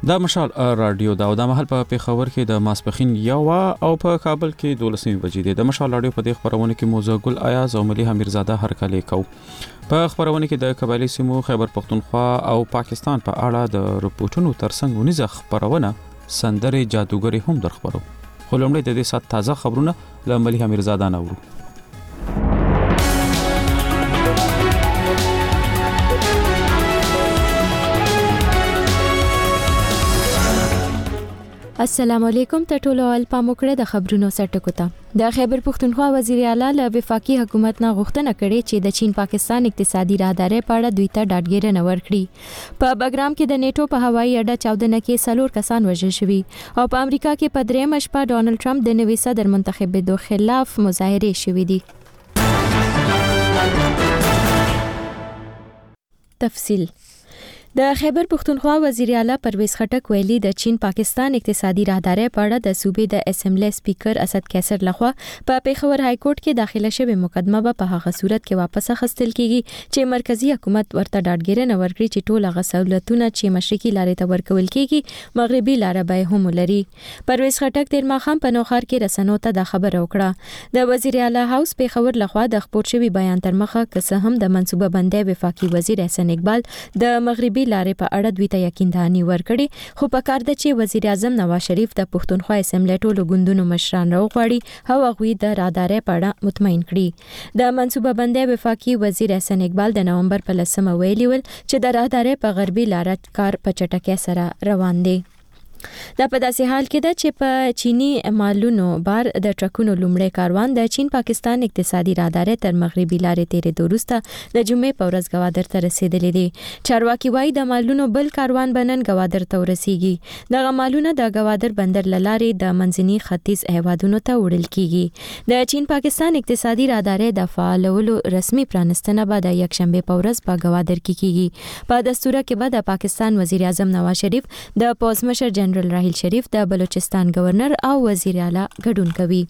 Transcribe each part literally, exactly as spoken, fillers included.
دا مشال رادیو دا او د محل په پیښور کې د ماسپخین یو او په کابل کې دولسمې بجې دی. د مشال رادیو په دې خبرونه کې موزه ګل ایاز او ملي امیرزاده هرکلی کو. په خبرونه کې د قبایلی سیمو خیبر پختونخوا او پاکستان په اړه د رپورټونو ترڅنګ ونیزه خبرونه سندره جادوګری هم در خبرو. خو لومړی د دې سات تازه خبرونه له ملي امیرزاده نورو. السلام علیکم ته ټولو ول پاموکړه د خبرونو سرټکو ته د خیبر پختونخوا وزیر اعلی له وفاقي حکومت نه غوښتنه کړې چې د چین پاکستان اقتصادي راهداري په اړه دوی ته ډاډګیرنه ورکړي. په بګرام کې د نیټو په هوایي اډه چاودنه کې څلور کسان وژل شوي او په امریکا کې په درېیم شپه ډونالد ټرمپ د نوي صدر منتخبېدو خلاف مظاهرې شوې دي. تفصیل د خیبر پختونخوا وزیر اعلی پرویز خټک ویلي د چین پاکستان اقتصادي راهداري په اړه د صوبې د اسمبلی سپیکر اسد کیسر لخوا په پیښور های کورټ کې داخله شوې مقدمه به په هغه صورت کې واپس اخیستل کیږي چې مرکزی حکومت ورته ډاډګیرنه ورکړي چې ټول هغه سہولتونه چې مشرقي لارې ته ورکول کیږي مغربي لارې به هم لري. پرویز خټک تیر ماښام په نوخار کې رسنیو ته د خبره وکړه. د وزیر اعلی هاوس پیښور لخوا د خبر شوی بیان تر مخه که هم د منصوبه بندي وفاقي وزیر احسان اقبال د مغربي لارې په اړه دوی ته یقینداني ورکړي، خو په کار ده چې وزیر اعظم نواز شریف د پښتونخوا اسمبلی ټولو ګوندونو مشران راوغواړي او هغوی د راهداري په اړه مطمئن کړي. د منصوبه بندي وفاقي وزیر احسان اقبال د نومبر په لسمه ویلي ول چې د راهداري په غربي لارې کار په چټکۍ سره روان دی. دا په داسې حال کې ده چې په چینی مالونو بار د ټرکونو لومړی کاروان د چین پاکستان اقتصادي راهداري تر مغربي لارې تیرې وروسته د جمعې په ورځ ګوادر ته رسیدلی دی. چارواکي وایي د مالونو بل کاروان بنن ګوادر ته ورسیږي. دغه مالونه د ګوادر بندر لارې د منځني ختیځ هیوادونو ته وړل کیږي. د چین پاکستان اقتصادي راهداري د فعالولو رسمي پرانستنه به د یکشنبه په ورځ په ګوادر کې کیږي. په دستور کې به د پاکستان وزیر اعظم نواز شریف د پوز مشر جنرال راحیل شریف د بلوچستان گورنر او وزیر اعلی ګډون کوي.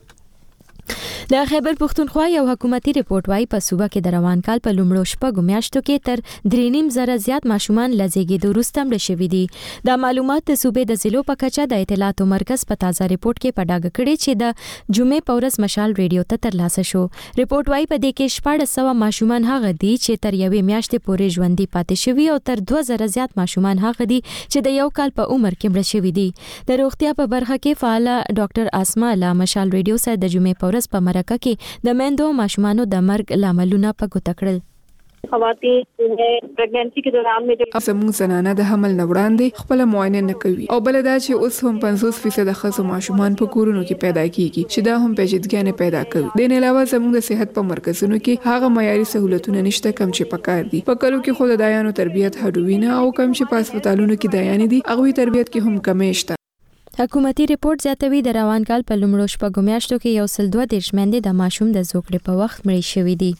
د خیبر پختونخوا یو حکومتي ریپورت وايي په صوبه کې د روان کال په لومړو شپږو میاشتو کې تر درې نیم زره زیات ماشومان له زیږیدو وروسته مړه شوي دي. دا معلومات د صوبې د ضلعو په کچه د اطلاعاتو مرکز په تازه ریپورت کې په ډاګه کړي چې د جمعې په ورځ مشال ریډیو ته ترلاسه شو. ریپورت وايي په دې کې شپږ سوه ماشومان هغه دي چې تر یوې میاشتې پورې ژوندي پاتې شوي او تر دوه زره زیات ماشومان هغه دي چې د یو کال په عمر کې مړه شوي دي. د روغتیا په برخه کې فعال ډاکټر اسما له مشال ریډیو سره د جمعې په ورځ په مرکه کې د میندو ماشومانو د مرګ لاملونه په ګوته کړل. خواتین چې پریګننسي کې دوران کې زموږ زنانه د حمل نه وړاندې خپل معاینه نه کوي او بل دا چې اوس هم پنځوس فیصد خزو ماشومان په کورونو کې پیدا کیږي چې دا هم پیچیدګۍ نه پیدا کوي. د نه علاوه زموږ د صحت په مرکزونو کې هغه معیاري سہولتونه نشته کم چې پکار دي. په کلو کې خو د دایانو تربیت هډوینه او کم چې په هسپتالونو کې دایانې دي هغه تربیت کې هم کمې شته. حکومتي ریپورت زیاتوي د روان کال په لومړو شپږو میاشتو کې یو سل دوه دېرش میندې د ماشوم د زوکړې په وخت مړې شوې دي.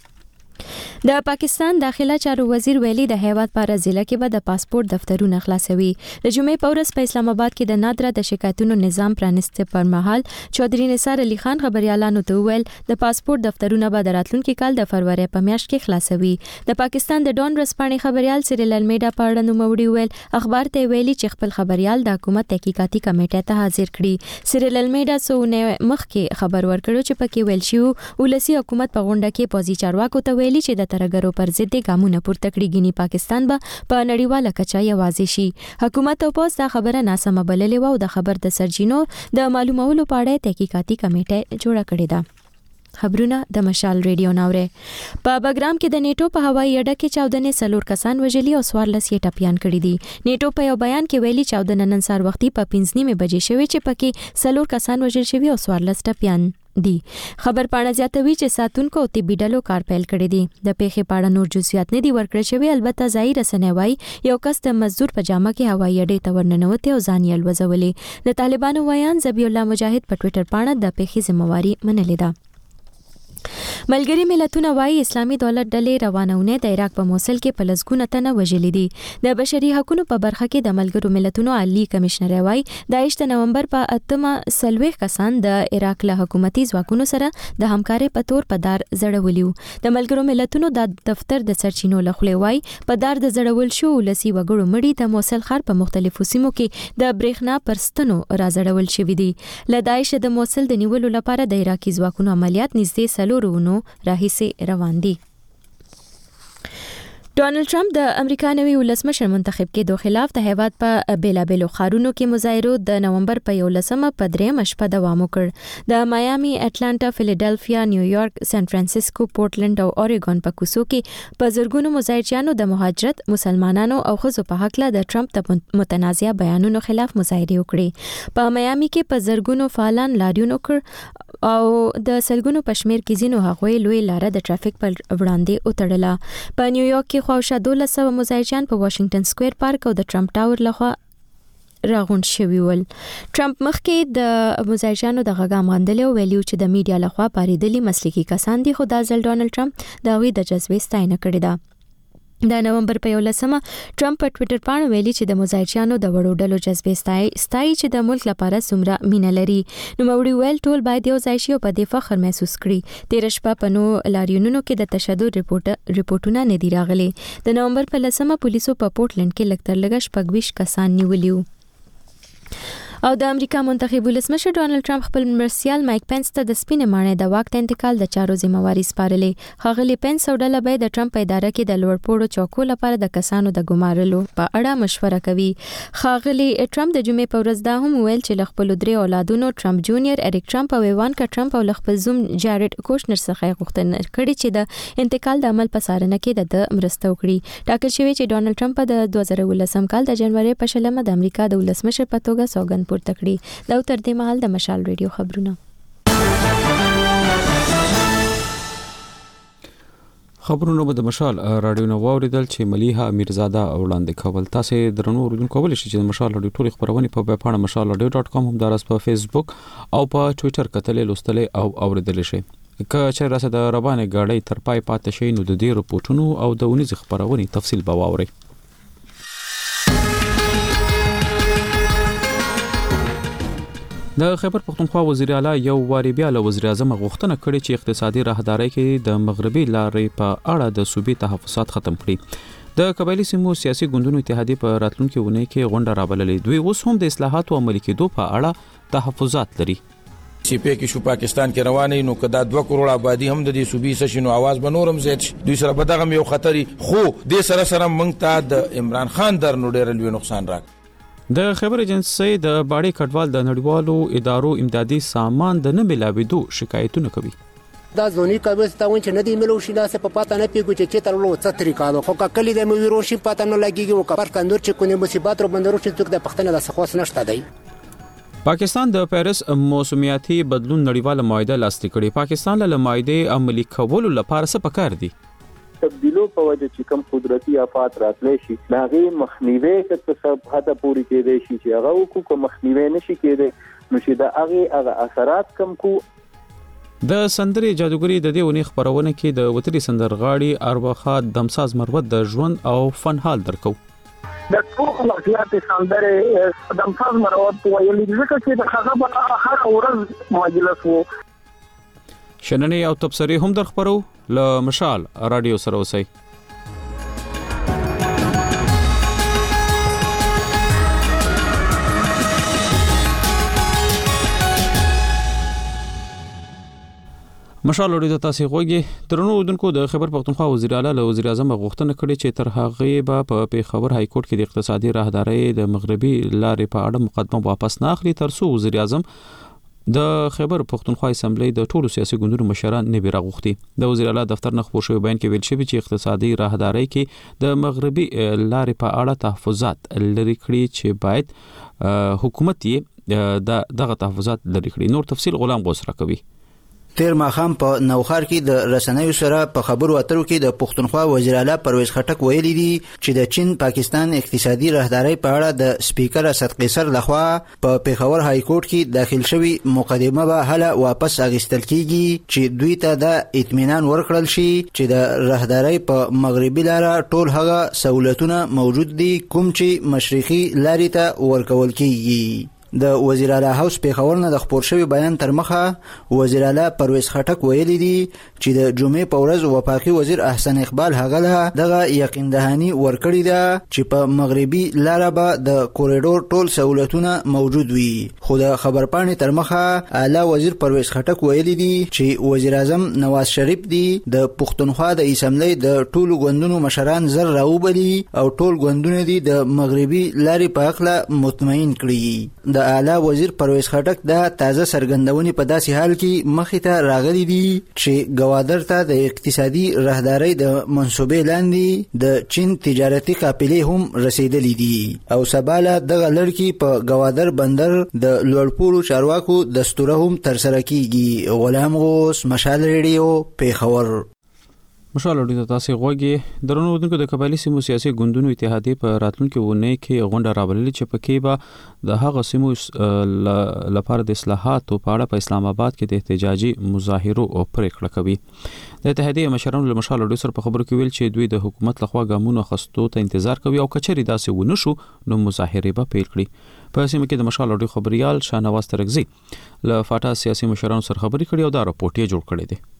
د پاکستان داخله چارو وزیر ویلي د هیواد په ضلع کې به د پاسپورت دفترونه خلاصوي. د جمعې په ورځ په اسلام آباد کې د نادره د شکایتونو نظام پرانسته پر مهال چودري نثار علي خان خبريالانو ته ویل د پاسپورت دفترونه به د راتلونکي کال د فروری په میاشت کې خلاصوي. د پاکستان د ډون رسپانې خبريال سیریل المیډا په اړه نوموړي ویل اخبار ته ویلي چې خپل خبريال د حکومت تحقیقاتي کمیټې ته حاضر کړي. سیریل المیډا څونه مخکې خبر ورکړو چې پکې ویل شو ولسی حکومت په غونډه کې پوزي چارواکو ته چې د ترګرو پر ضد ګامونه پورته کړي ګینی پاکستان به په نړیواله کچه یوازې شي. حکومت او پوز دا خبره ناسمه بللې و او د خبر د سرچینو د معلومولو په اړه تحقیقاتي کمیټه جوړه کړې ده. خبرونه د مشال ریډیو ناوره. په بګرام کې د نیټو په هوایي اډه کې چاودنې څلور کسان وژلي او څوارلس یې ټپیان کړي دي. نیټو په یو بیان کې ویلي چاودنه نن سهار وختي په پنځه نیمې بجې شوې چې پکې څلور کسان وژل شوي او څوارلس ټپیان دي. خبر پاڼه زیاتوي چې ساتونکو او طبي ډلو کار پیل کړی دی. د پیښې په اړه نور جزئیات نه دي ورکړل شوي. البته ځایي رسنۍ وایي یو کس د مزدور په جامه کې هوایي اډې ته ورننوتی او ځان یې الوځولې. د طالبانو ویان ذبیح الله مجاهد په ټویټر پاڼه د پیښې ذمہواري منلې ده. ملګری ملتونه وايي اسلامي دولت ډلې روانونه د عراق په موصل کې په لسګونه تنه وژلي دي. د بشري حقوقو په برخه کې د ملګرو ملتونو عالی کمشنر وايي د ایشت نومبر په اتمه سلويخ کسان د عراق له حکومتي ځواکونو سره د همکارۍ په تور په دار زړولیو. د ملګرو ملتونو د دفتر د سرچینو لخوا وايي په دار د زړول شو لسی وګړو مړي د موصل ښار په مختلفو سیمو کې د برېښنا پرستنو راځړول شوې دي. له داعش د موصل د نیولو لپاره د عراقي ځواکونو عملیات نږدې څلورو اونو راهیسې روان دي. ډونالد ټرمپ د امریکا نوي ولسمشر منتخب کېدو خلاف د هیواد په بیلابېلو ښارونو کې مظاهرو د نومبر په یولسمه په درېیمه شپه دوام وکړ. د مایامي، اټلانټا، فیلډلفیا، نیویارک، سان فرانسیسکو، پورټلند او اوریګون په کوڅو کې په زرګونو مظاهرچیانو د مهاجرت، مسلمانانو او ښځو په حق له د ټرمپ د متنازعه بیانونو خلاف مظاهرې وکړې. په مایامي کې په زرګونو فعالان لاریون وکړ او د سلګونو پشمیر کې ځینو هغوی لوی لاره د ټرافیک پر وړاندې وتړله. په نیویارک کې خواوشا دولس سوه مظاهرچیان په واشنگټن سکوير پارک او د ټرمپ ټاور لخوا راغونډ شوي ول. ټرمپ مخکې د مظاهرچیانو د غږام غندلې او ویلي چې د میډیا لخوا پاریدلي مسلکي کسان دي، خو دا ځل ډونالد ټرمپ د هغوی د جذبې ستاینه کړې ده. د نومبر په یولسمه ټرمپ په ټوئیټر باندې ویلي چې د مظاهرچیانو د وړو ډلو جذبې ستای ستای چې د ملک لپاره څومره مینه لري. نو موري ویل ټول باید یو ځای شي او په دې فخر محسوس کړي. تیر شپه په نو لاریونونو کې د تشدد ریپورت ریپورتونه نه دی راغلي. د نومبر په لسمه پولیسو په پورټلند کې لږ تر لږه شپږ کسان نیولیو. او د امریکا منتخب ولسمشر ډونالد ټرمپ خپل مرستیال مایک پنس ته د سپینې ماڼۍ د واک ته انتقال د چارو ذمہواری سپارلې. ښاغلي پنس او ډله به د ټرمپ په اداره کې د لوړپوړو چوکو لپاره د کسانو د ګمارلو په اړه مشوره کوي. ښاغلي ټرمپ د جمعې په ورځ دا هم ویل چې له خپل درې اولادونو ټرمپ جونیئر، اریک ټرمپ او ایوانکا ټرمپ او له خپل زوم جارډ کوشنر څخه غوښتنه کړې چې د انتقال د عمل په څارنه کې د مرسته وکړي. ټاکل شوی چې ډونالد ټرمپ د دوه زره ولسم کال د جنوري په شلمه د امریکا د ولسمشر په توګه سوګند پورته کړي. دا تر دې مهال د مشال ریډیو خبرونه خبرونه به د مشال رادیو نو واوریدل چې ملیحه امیرزاده وړاندې کول. تاسو درنو اوریدونکو کولی شئ چې د مشال رادیو ټول خبرونه په ویب پاڼه مشال رادیو ډاټ کام هم دراس په فیسبوک او په ټوئیټر کتلې لوستلې او اوریدل شئ. که چې راسه د روانه گاډي تر پای پاتې شي نو د دې رپورټونو او د ونیز خبرونه تفصیل به واورئ. د خیبر پختونخوا وزیر اعلی یو واری بیا له وزیر اعظم غوښتنه کړې چې اقتصادي راهداري کې د مغربي لارې په اړه د صوبې تحفظات ختم کړي. د قبایلی سیمو سیاسي ګوندونو اتحادیه په راتلونکي ونه کې غونډه رابللې. دوی اوس هم د اصلاحاتو عملي کېدو په اړه تحفظات لري. سی پی کې شو پاکستان کې روانې نو کدا دوه کروڑ آبادی هم د دې صوبې سشنو आवाज بنورم زیات شي. دوی سره بدغه یو خطري خو د سره سره مونږ ته د عمران خان در نو ډېر لوی نقصان راک. د خبر ایجنسی د باړې کډوال د نړیوالو ادارو امدادي سامان د نه ملاويدو شکایتونه کوي. دا ځونی کوي ستاون چې ندی ملو شي لاسه په پاته نه پیګو چې چې تر لو څه طریقانو خو کله د مویرو شي پاته نه لګيږي او کبر کندور چې کونه مصیبات رو بندرو چې څوک د پښتنه د سخوس نشته دی. پاکستان د پیرس موسمیاتي بدلون نړیواله معاهده لاسلیک کړې. پاکستان له معاهده عملي کولو لپاره څه پکار دي؟ تبدیلو په وجه چې کوم قدرتي آفات راتلی شي هغه مخنیوي کته څه حد پوری کېدای شي چې هغه کو کوم مخنیوي نشي کېدای نو چې دا هغه هغه اثرات کم کو. د سندري جادوګری د دې ونی خبرونه کې د وتري سندرغاړي ارواخا دمساز مروت د ژوند او فن حال درکو. د ټول مخیات سندره دمساز مروت ویلي ځکه چې د هغه په هر ورځ مجلس وو. شننې او تبصرې هم در خبرو له مشال رادیو سره اوسئ. مشال لري د تاسو غوږی ترنو ودونکو د خبر پختونخوا وزیر اعلی له وزیر اعظم غوښتنه کړې چې تر هغه به په پیښور های کورټ کې د اقتصادي راهداري د مغربي لارې په اړه مقدمه واپس نه اخلي تر څو وزیر اعظم د خیبر پختونخوا اسمبلی د ټولو سیاسي ګوندونو مشران نه بیره غوښتي. د وزیر اعلی دفتر نه خبر شوی بیان کې ویل شوی چې اقتصادي راهداري کې د مغربي لارې په اړه تحفظات لري کړی چې باید حکومت یې دغه تحفظات لري کړی. نور تفصیل غلام غوس راکوي. تیر ماخام په نوخار کې د رسنیو سره په خبرو اترو کې د پښتونخوا وزیر اعلی پرویز خټک ویلي دي چې د چین پاکستان اقتصادي راهداري په اړه د سپیکر اسد قیصر لخوا په پیښور های کورټ کې داخل شوی مقدمه به هله واپس اخیستل کیږي چې دوی ته د اطمینان ورکړل شي چې د راهداري په مغربي لاره ټول هغه سہولتونه موجود دي کوم چې مشرقي لارې ته ورکول کیږي. د وزیر اعلی هاوس پیښور نه د خبر شوی بیان تر مخه وزیر اعلی پرویز خټک ویلي دي چې د جمعې په ورځ وفاقي وزیر احسن اقبال هغه دغه یقین دهانی ورکړی ده چې په مغربي لاره به د کوریډور ټول سہولتونه موجود وي. خو د خبرپاڼې تر مخه اعلی وزیر پرویز خټک ویلي دي چې وزیر اعظم نواز شریف دی د پښتونخوا د اسمبلی د ټولو ګوندونو مشران زر راوبلي او ټول ګوندونه دي د مغربي لارې په اړه مطمئن کړي. د اعلی وزیر پرویز خټک د تازه سرګندونې په داسې حال کې مخې ته راغلي دي چې گوادر ته د اقتصادي راهداري د منصوبې لاندې د چین تجارتي قافلې هم رسیدلې دي او سباله دغه لړکی په گوادر بندر د لوړپوړو چارواکو دستور هم ترسره کیږي. غلام غوث، مشال ریډیو، پیښور. مشال اورېدو تاسو غوږی درنو ودونکو د قبایلی سیمو سیاسي ګوندونو اتحادیه په راتلونکو ونې کې غونډه راوړلې چې پکې به د هغه سیمو لپاره د اصلاحاتو په اړه په اسلام آباد کې د احتجاجي مظاهرو او پریکړه کوي. د اتحادیه مشرانو له مشال اورېدو سره په خبرو کې ویل چې دوی د حکومت لخوا ګامونو اخیستو ته انتظار کوي او کچري داسې ونه شو نو مظاهره به پیل کړي. په سیمه کې د مشال اورېدو خبريال شاهنواز ترغزي له فاټا سیاسي مشرانو سره خبرې کړې او دا راپورټ یې جوړ کړی دی.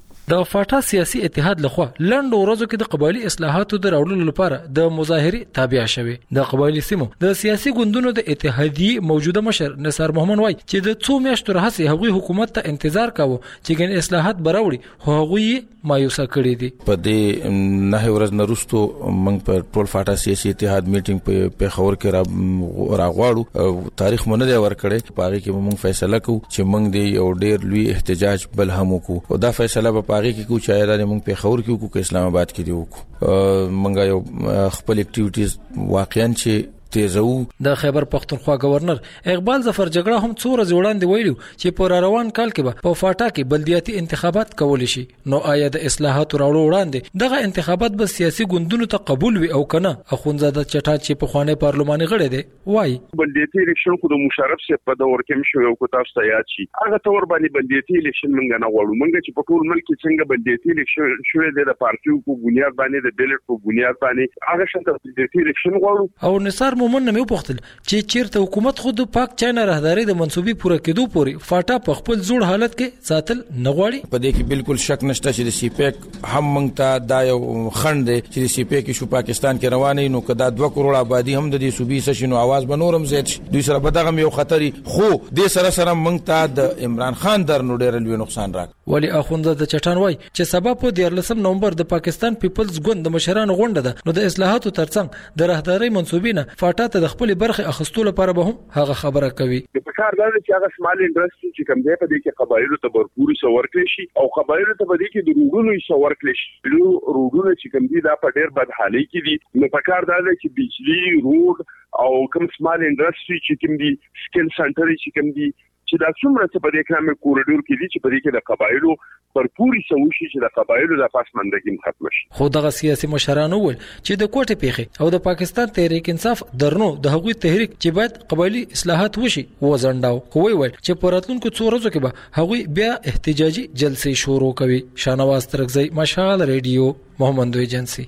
د فاټا سیاسي اتحاد لخوا لنډ ورځو کې د قبایلی اصلاحاتو د راوړلو لپاره د مظاهرې تابع شوه. د قبایلی سیمو د سیاسي ګوندونو د اتحادیه موجوده مشر نثار محمد وای چې د څو میاشتو راهیسې هغوی حکومت ته انتظار کاوه چې ګڼ اصلاحات براوړي خو هغوی مایوسه کړي دي. په دې نه ورځ نرستو موږ په ټول فاټا سیاسي اتحاد میټینګ په پیښور کې راغواړو. تاریخ مونږ نه ور کړی په هغه کې موږ فیصله کوو چې موږ دی یو ډیر لوی احتجاج بل هم وکړو او دا فیصله په هغه کې کو چې دا موږ په خبر کې کو اسلام آباد کې دی وکړو. موږ یو خپل اکټیویټیز واقعا چې تیزو. د خیبر پختونخوا گورنر اقبال ظفر جګړه هم څو ورځې وړاندې ویلو چې په روان کال کې به په فاټا کې بلدیاتي انتخابات کول شي. نو آیا د اصلاحاتو راوړو وړاندې دغه انتخابات به سیاسي ګوندونو ته قبول وي او کنه؟ اخونزاده چټا چې په خوانې پارلماني غړي دی وای بلدیاتي الیکشن خو د مشرف سره په دور کې شو یو کو تاسو ته یاد شي هغه تور باندې بلدیاتي الیکشن منګ نه غواړو. منګ چې په ټول ملک کې څنګه بلدیاتي الیکشن شوې ده د پارټیو په بنیاد باندې د بیلټ په بنیاد باندې هغه شته بلدیاتي الیکشن غواړو. او نثار مومن نه مې پوښتنه چې چیرته حکومت خود پاک چانه راهداري د منسوبي پوره کېدو پوري فاټا په خپل زوړ حالت کې ساتل نه غواړي. په دې کې بالکل شک نشته چې د سی پیک هم موږ ته دا یو خند دی چې د سی پیک شو پاکستان کې روانې نو کدا دوه کروڑ آبادی هم د دې صوبې سشنو आवाज بنورم زیات دوی سره بدغه یو خطري خو د سره سره موږ ته د عمران خان در نو ډېر لوی نقصان راک. ولی اخونزاده چټان وای چې سبب په دیارلسم نومبر د پاکستان پیپلز ګوند د مشرانو غونډه ده نو د اصلاحاتو ترڅنګ د راهداري منسوبینه فاټا ته د خپل برخه اخستو لپاره به هم هغه خبره کوي. په کار دا چې هغه سمال انډستری چې کوم دی په دې کې قبایلو ته برپوري سور کړی شي او قبایلو ته په دې کې د روډونو سور کړی شي. روډونه چې کوم دي دا په ډېر بد حالي کې دي. نو په کار دا چې بجلی روډ او کوم سمال انډستری چې کوم دي سکل سنټر چې کوم دي چې دا څومره څه په دې اکرامي کوریډور کې دي چې په دې کې د قبایلو برپوري سوشي چې د قبایلو د پاسماندګي ختم شي. خو دغه سیاسي مشرانو ول چې د کوټه پیخي او د پاکستان تحریک انصاف درنو د هغوی تحریک چې باید قبایلی اصلاحات وشي وزنداو. خو وی ول چې په راتلونکو څو ورځو کې به هغوی بیا احتجاجي جلسې شروع کوي. شاهنواز ترغزي، مشال ریډیو، محمد ایجنسی.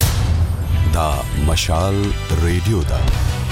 دا مشال ریډیو دا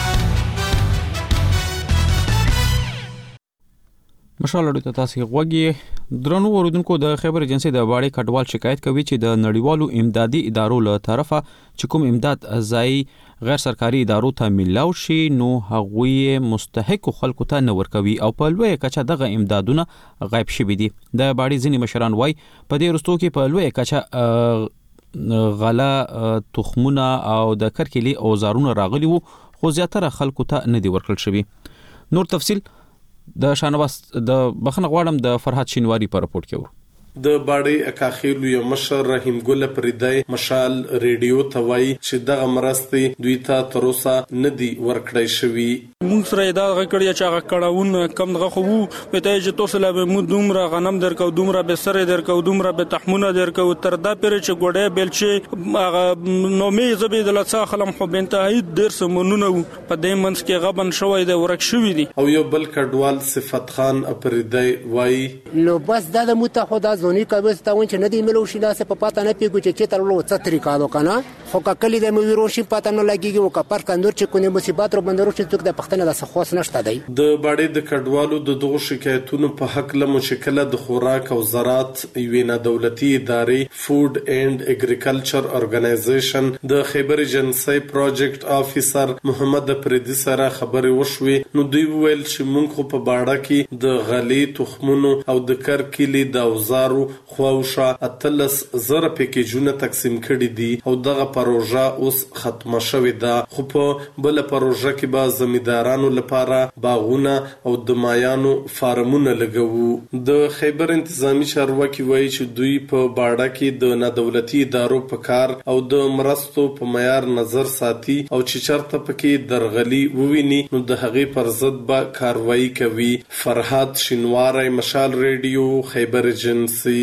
مشال اورېدو تاسو غوږی درنو اوریدونکو د خبر ایجنسی د باړې کډوال شکایت کوي چې د نړیوالو امدادي ادارو له طرفه چې کوم امداد ځای غیر سرکاري ادارو ته ملاو شي نو هغوی مستحق خلکو ته نه ورکوي او په لوی کچه دغه امدادونه غایب شوي دي. د باړې ځینې مشران وای په دې رستو کې په لوی کچه غلا تخمونه او د کرکلي اوزارونه راغلي وو خو زیاتره خلکو ته نه دی ورکړل شوی. نور تفصیل د شانواس د بخنه غواړم د فرحت شینواری په راپورټ کې ور د باړې اکاخیل یو مشر رحیم ګل پردای مشال ریډیو ته وایي چې دغه مرستې دوی ته تر اوسه نه دی ورکړی شوی. موږ سره دا غکړی چې هغه کړهون کم دغه خو په ته چې تاسو لا به مو دومره غنم درکو دومره به سره درکو دومره به تحمونه درکو تر دا پیر چې ګوډه بلچې هغه نو مې زبې د لڅا خلم خو بنتهایی ډیر سمونونه په دې منځ کې غبن شوی دی ورک شوی دی او یو بل کډوال صفت خان اپریدای وای نو بس دا د متحده ځونی کابل ته ون چې ندی ملو شي لاسه په پاته نه پیګو چې چې تر لو څه طریقه دو کنه خو کله د مو ویروشي پاته نه لګیږي او کپر کندور چې کومه مصیبت رو بندرو چې څوک د پښتنه د سخوس نشته دی د باړې د کډوالو د دغه شکایتونو په حق له مشکله د خوراک او زراعت وینا دولتي ادارې فود اینڈ اګریکلچر اورګنایزیشن د خیبر ایجنسی پروجیکټ افیسر محمد پردي سره خبري وشوي نو دوی ویل چې مونږ خو په باړه کې د غلي تخمونو او د کرکلي د اوزارو خواوشا اتلس زره پیکیجونه تقسیم کړي دي او دغه پروژه اوس ختمه شوې ده خو په بل پروژه کې به زمیندارانو لپاره باغونه او د مایانو فارمونه لګوو د خیبر انتظامی چارواکي وایي چې دوی په باړه کې د نادولتي ادارو په کار او د مرستو په معیار نظر ساتي او چې چرته پکې درغلي وویني نو د هغې پر ضد به کاروایی کوي. فرهاد شینواری، مشال ریډیو، خیبر ایجنسی.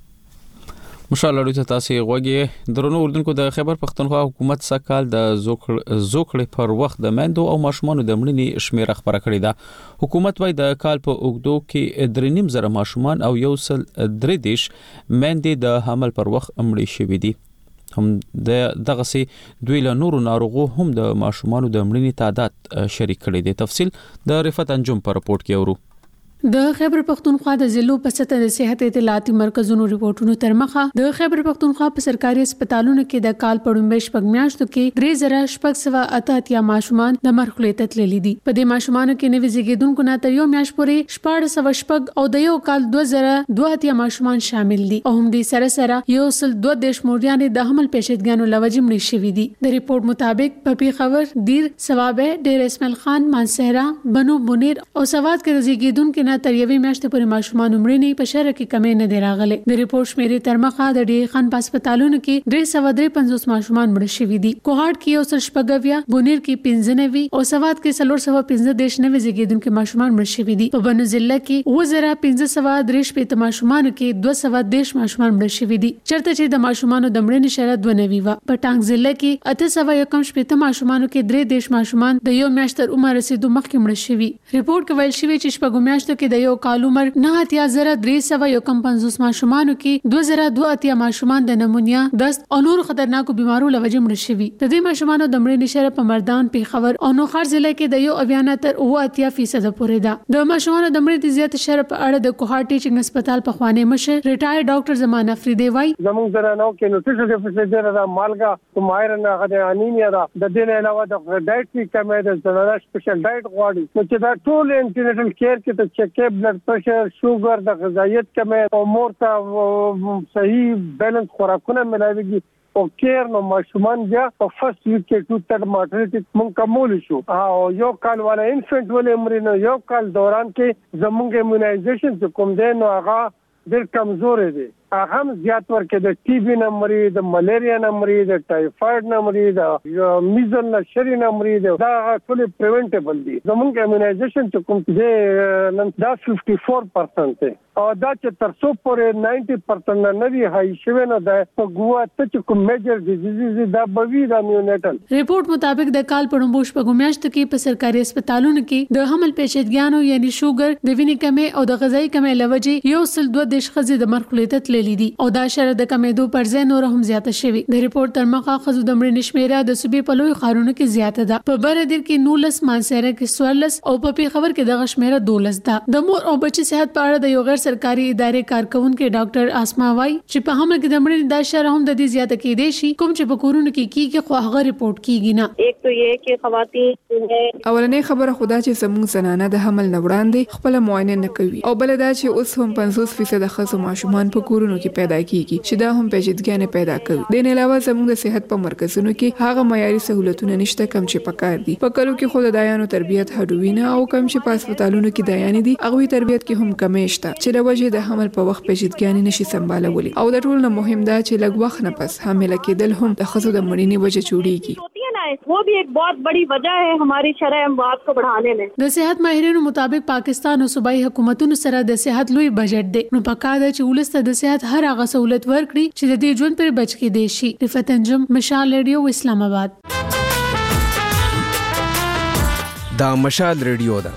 مشال اړو ته تاسو غوږی درنو اردوونکو د خیبر پښتونخوا حکومت سکهال د زوکړې پر وخت د مندو او ماشومان د مړینې شمیره خبره کړې ده. حکومت وايي د کال په اوګدو کې درې نیم زره ماشومان او یو سل درې دیش مندې د حمل پر وخت مړې شوې دي. هم د دغه سي دوی له نورو ناروغو هم د ماشومان د مړینې تعداد شریک کړي دي. تفصیل د رفعت انجم په رپورت کې اورو. د خیبر پختونخوا د ضلعو په سطح د صحت اطلاعاتي مرکزونو ریپورتونو تر مخه د خیبر پختونخوا په سرکاري هسپتالونو کې د کال په لومړۍ شپږ میاشتو کې درې زره شپږ سوه اته اتیا ماشومان د مرګ خولې ته تللي دي. په دې ماشومانو کې نوي زیږیدونکو نه تر یو میاشت پورې شپږ سوه شپږ او د یو کال دوه زره دوه اتیا ماشومان شامل دي او هم دې سره سره یو سل دوه دیش موريانې د حمل پیشنګانو لوجې مړې شوې دي. د ریپورت مطابق په پیښور، دیر، ثوابه، ډیر اسماعیل خان، مانسهرا، بنو بنیر او سواد کې زیږیدونکو پر یوې میاشتې پورې ماشومان مړینې په شهر کې کمې نه دی راغلي. د ریپورت شمیرې تر مخه د ډي خان په هسپتالونو کې درې سوه درې پنځوس ماشومان مړ شوي دي. کوهاټ کې یو سل شپږ، بونیر کې پنځه نوي او سواد کې څلور سوه پنځه دیش نوي زیږیدونکو ماشومان مړ شوي دي. په بنو ضلع کې اووه زره پنځه سوه درې شپېته ماشومانو کې دوه سوه دیش ماشومان مړ شوي دي چېرته چې د ماشومانو د مړینې شرح دوه نوي وه. په ټانګ ضلع کې اته سوه یو کم شپېته ماشومانو کې درې دیش ماشومان د یو میاشت تر عمر رسیدو مخکې مړ شوي. ریپورت کې ویل شوی چې شپږو میاشتو کې د یو کال عمر نه اتیا زره درې سوه یو کم پنځوس ماشومانو کې دوه زره دوه اتیا ماشومان د نمونیا، دست او نور خطرناکو بیمارو له وجې مړ شوي. د دې ماشومانو د مړینې شرح په مردان، پیښور او نوخار ضلع کې د یو اویا نه تر اوه اتیا فیصد پورې ده. د ماشومانو د مړینې د زیات شرح په اړه د کوهاټ ټیچنګ هسپتال په خوانی مشر ریټایر ډاکټر زمان افریدی وایي زموږ سره نو کې نوټیشن ډیفیسیټ ده، مالګه مایر نه غده انیمیا ده، د دې نه علاوه د ډایټ کې کمې ده، زړه سپیشل ډایټ غواړي. نو چې دا ټول انټینیټل کیر کې ته چیک اپ، بلډ پريشر، شوګر، د غذایت کمې او مور ته صحیح بیلنس خوراکونه ملاويږي او کیر نو ماشومان بیا په فرست ویک کې ټو تر ماټرنټی مونږ کومول شو او یو کال والا انفنټ ولې مرینو یو کال دوران کې زمونږ ایمونایزیشن چې کوم دی نو هغه ډېر کمزور دی. هغه هم زیات ورکه د ټي بي نه مري، د ملیریا نه مري، د ټایفاید نه مري، د میزل نه شری نه مري، دا ټول پریونټیبل دي. زمونږ ایمونایزیشن چې کوم دی نن دا ففټي فور پرسنټ دی او دا چې تر څو پورې ناینټي پرسنټ نه وي هاي شوی نه ده په ګوا ته چې کوم میجر ډیزیز دا بوي دا نیونیټل. ریپورت مطابق د کال په لومړیو شپږو میاشتو کې په سرکاري هسپتالونو کې د حمل پیچیدګیانو یعنی شوګر، د وینې کمې او د غذایی کمې لوجې یو سل دوه دیش ښځې د مرګ خولې ته تللي دي او دا شرح د کمیدو پر ځای نور هم زیاته شوی. د ریپورت تر مخه ښځو د مړینې شمیره د صوبې په لوی ښارونو کې زیاته ده. په بره دیر کې نولس، مانسهره کې څوارلس او په پیښور کې دغه شمیره دولس ده. د مور او بچي صحت په اړه د یو غیر سرکاري ادارې کارکونکو ډاکټر اسما وایي چې په حمل کې د مړینې دا شرح هم د دې زیاته کېدای شي کوم چې په کورونو کې کیږي خو هغه ریپورت کیږي نه. ایک تو یہ کہ خواتین اولنې خبره خدا چې زموږ زنانه د حمل نه وړاندې خپل معاینه نه کوي او بل دا چې اوس هم پنځوس فیصد ښځو ماشومان په کورونو کې پیدا کیږي چې دا هم پیچیدګیانې پیدا کوي. د نه علاوه زموږ د صحت په مرکزونو کې هغه معیاري سہولتونه نشته کم چې پکار دي. په کلو کې خود د دایانو تربیت هډوینه او کم چې په هسپتالونو کې دایانې دي هغه تربیت کې هم کمې شته چې د وجې د حمل په وخت پیچیدګیانې نشي سمبالولی او د ټول نه مهم دا چې لږ وخت نه پس حامله کېدل هم د ښځو د مړینې وجه جوړیږي. है जाए, वो भी एक बहुत बड़ी वजह है हमारी शरह अमवात को बढ़ाने में। د صحت ماهرینو مطابق پاکستان او صوبایي حکومتونو سره د صحت لوی بجټ دی، نو پکار دی چې ولست د صحت هر هغه سہولت ورکړي چې د دې ژوند پر بچ کې دی شي. رفعت انجم، مشال ریډیو، اسلام آباد. دا مشال ریډیو ده.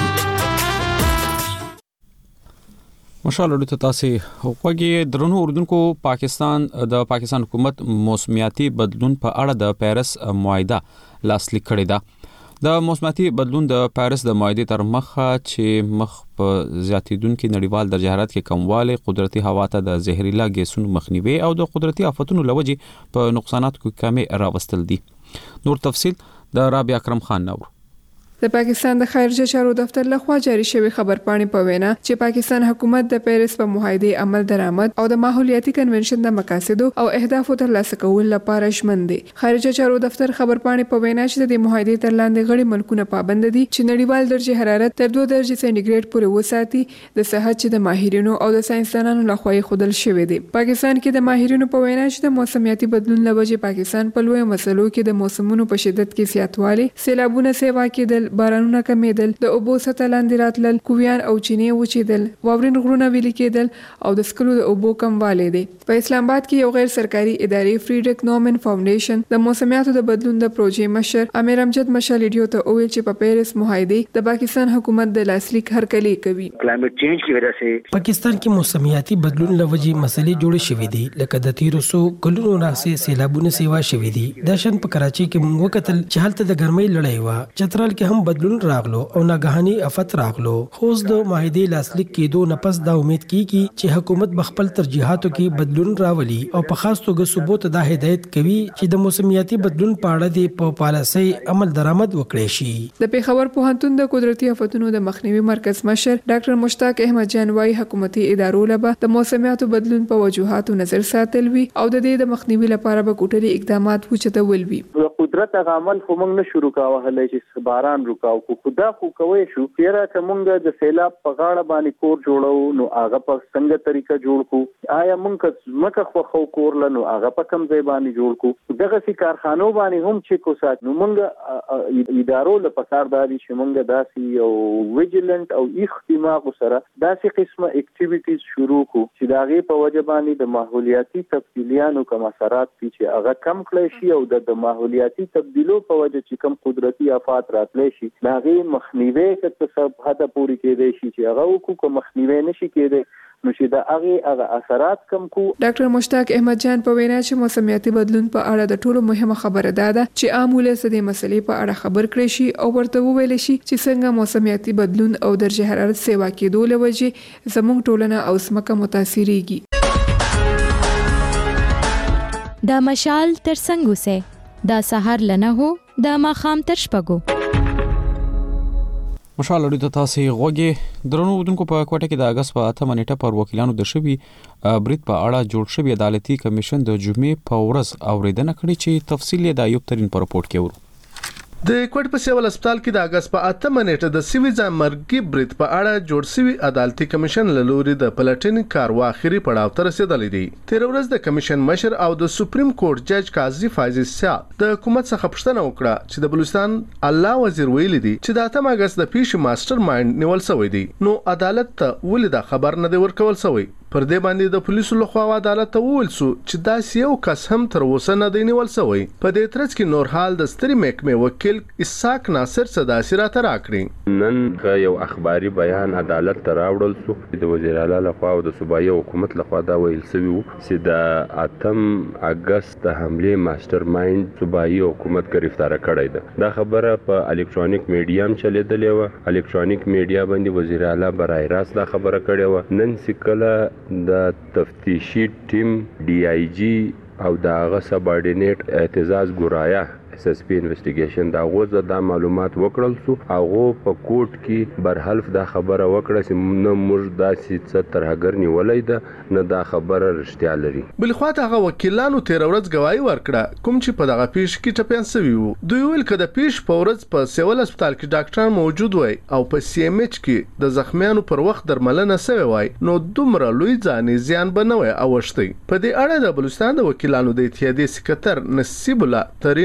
مشال ریډیو ته تاسو وګورئ. درنو اردوونکو، پاکستان د پاکستان حکومت موسمیاتي بدلون په اړه د پیرس معاهده لاسلیک کړې ده. د موسمیاتي بدلون د پیرس د معاهدې تر مخه چې مخ په زیاتیدونکو نړیوال درجه حرارت کې کموالی، قدرتي هوا ته د زهرجن ګیسونو مخنیوي او د قدرتي آفتونو لوجې په نقصاناتو کې کمی راوستل دي. نور تفصيل د رابعه اکرم خان نور. د پاکستان د خارجه چارو دفتر لخوا جاری شوی خبرپاڼې په وینا چې پاکستان حکومت د پیرس په معاهده عمل درآمد او د ماحولیاتي کنونشن د مقاصدو او اهدافو ترلاسه کولو لپاره ژمن دي. خارجه چارو دفتر خبرپاڼې په وینا چې د معاهده تر لاندې غړي ملکونه پابند دي چې نړیوال درجه حرارت تر دوه درجه سانتیګریډ پورې وساتي، د صحت چې د ماهرینو او د ساينسدانانو لخوا خودل شوی دی. پاکستان کې د ماهرینو په وینا چې د موسمیاتي بدلون لوجه پاکستان په لوی مسلو کې د موسمونو په شدت کې زیاتوالی، سیلابونه سیوا کېدل، بارانونه کمیدل، د اوبو سطح لاندې راتلل، کویان او چینې وچیدل، واورین غرونه ویلي کېدل او د سکلو د اوبو کموالی دی. په اسلام آباد کې یو غیر سرکاري ادارې فریډریک نورمن فاونډیشن د موسمیاتو د بدلون د پروژې مشر امیر امجد مشال ریډیو ته وویل چې په پیرس معاهده د پاکستان حکومت د لاسلیک هرکلی کوي. کلایمټ چینج کی وجہ سے پاکستان کې موسمیاتي بدلون لوجې مسلې جوړې شوې دي، لکه د تیرو سو کلونو راځي سیلابونه سیوا شوې دي. د شن په کراچي کې موږ وکتل چې حالت د ګرمۍ لړۍ و، چترال کې هم بدلون راغلو او ناګهاني افت راغلو. خو د معاهده لاسلیک کېدو نه پس دا امید کیږي چې حکومت بخپل ترجیحاتو کې بدلون راولي او په خاص توګه ثبوت دا هدایت کوي چې د موسمیاتي بدلون په اړه د په پالیسۍ عمل درآمد وکړي شي. د پیښور پوهنتون د قدرتي آفتونو د مخنیوي مرکز مشر ډاکټر مشتاق احمد جان وايي حکومتي ادارو لپاره د موسمیاتو بدلون په وجوهاتو نظر ساتل وي او د دې د مخنیوي لپاره به کوټري اقدامات وچتول وي. قدرت عمل خو موږ نه شروع کاوه هلې چې باران رکاو کو خدا خو کوي شو پیرا کومګه د سیلاب په غاړه باندې کور جوړو نو هغه په څنګه طریقه جوړ کو، آیا موږ مکه خو خو کور لنو هغه په کم ځای باندې جوړ کو، دغه سي کارخانو باندې هم چې کو سات نو موږ ادارو له پکار داري چې موږ داسي او ویجیلنت او اختماق سره داسي قسمه اکټیویټیز شروع کو چې داغه په وجه باندې د ماحولیاتي تبدیلیانو کوم اثرات چې هغه کم کړی شي او د ماحولیاتي تبدیلو په وجه چې کوم قدرتي آفات راتلی شي داغه مخنیوي کته سب حدا پوری کېدای شي چې هغه کو مخنیوي نشي کېدای نو چې دا هغه هغه اثرات کم کو. ډاکټر مشتاق احمد جان په وینا چې موسمیاتي بدلون په اړه د ټولو مهمه خبره ده چې عام ولس د مسلې په اړه خبر کړي شي او ورته وویل شي چې څنګه موسمیاتي بدلون او درجه حرارت سیوا کېدو لوجه زموږ ټولنه او سمکه متاثرېږي. دا مشال تر څنګه سه دا سحر لنه هو دا ماخام تر شپګو. مشال اړیدو تاسو غوږی درنو ودونکو په کوټه کې د اگست په اته منېټه پر وکیلانو د شوی برید په اړه جوړ شوی عدالتي کمیشن د جمعې په ورځ اوریدنه کړې چې تفصیل یې د ایوب ترين په رپورت کې ورو. د کوټ په سیول هسپتال کې د اگست په اته منېټه د سیویز مرګي برید په اړه جوړ شوی عدالتي کمیشن له لوري د پلټنې کاروا اخري پړاو ته رسیدلی دی. تیر ورځ د کمیشن مشر او د سپریم کورټ جج قاضي فایز سیاد د حکومت څخه پوښتنه وکړه چې د بلوچستان الله وزیر ویلي دی چې د اته اگست د پیښې ماستر مایند نیول شوی دی، نو عدالت ته ولې دا خبر نه دی ورکول شوی. پر دې باندې د پولیسو لخوا عدالت ته وویل شو چې داسې یو کس هم تر اوسه نه دی نیول شوی. په دې ترڅ کې نور حال د ستري محکمې وکیل اسحاق ناصر صداسي راته راکړي. نن یو اخباري بیان عدالت ته راوړل شو د وزیر اعلی لخوا او د صوبایي حکومت لخوا دا ویل شوی و چې د اتم اگست د حمله ماستر مایند صوبایي حکومت گرفتار کړی ده. دا خبره په الکترونیک میډیا هم چلیدلې و، الکترونیک میډیا باندې وزیر اعلی برای راست دا خبره کړې و. نن سکله د تفتیشي ټیم ډي آی جی او داغه سبارډینیټ اعتزاز ګرایا اس اس پی انویسټیګیشن دا غوځه دا معلومات وکړل سو هغه په کوټ کې برحلف دا خبره وکړه چې نه موږ داسې څه ترهګر نیولای ده نه دا خبره رښتیا لري. بل خو هغه وکیلانو تیر ورځ گواہی ورکړه کوم چې په دغه پیښ کې ټپيان سوي وو. دوی ویل کده پیښ په ورځ په سیول هسپتال کې ډاکټران موجود وای او په سی ام ایچ کې د زخمیانو پر وخت درملنه سوي وای نو دومره لوی ځاني زیان بنوي اوښتي. په دې اړه د بلوچستان د وکیلانو د اتحادیې سکرټر نصیب الله ترين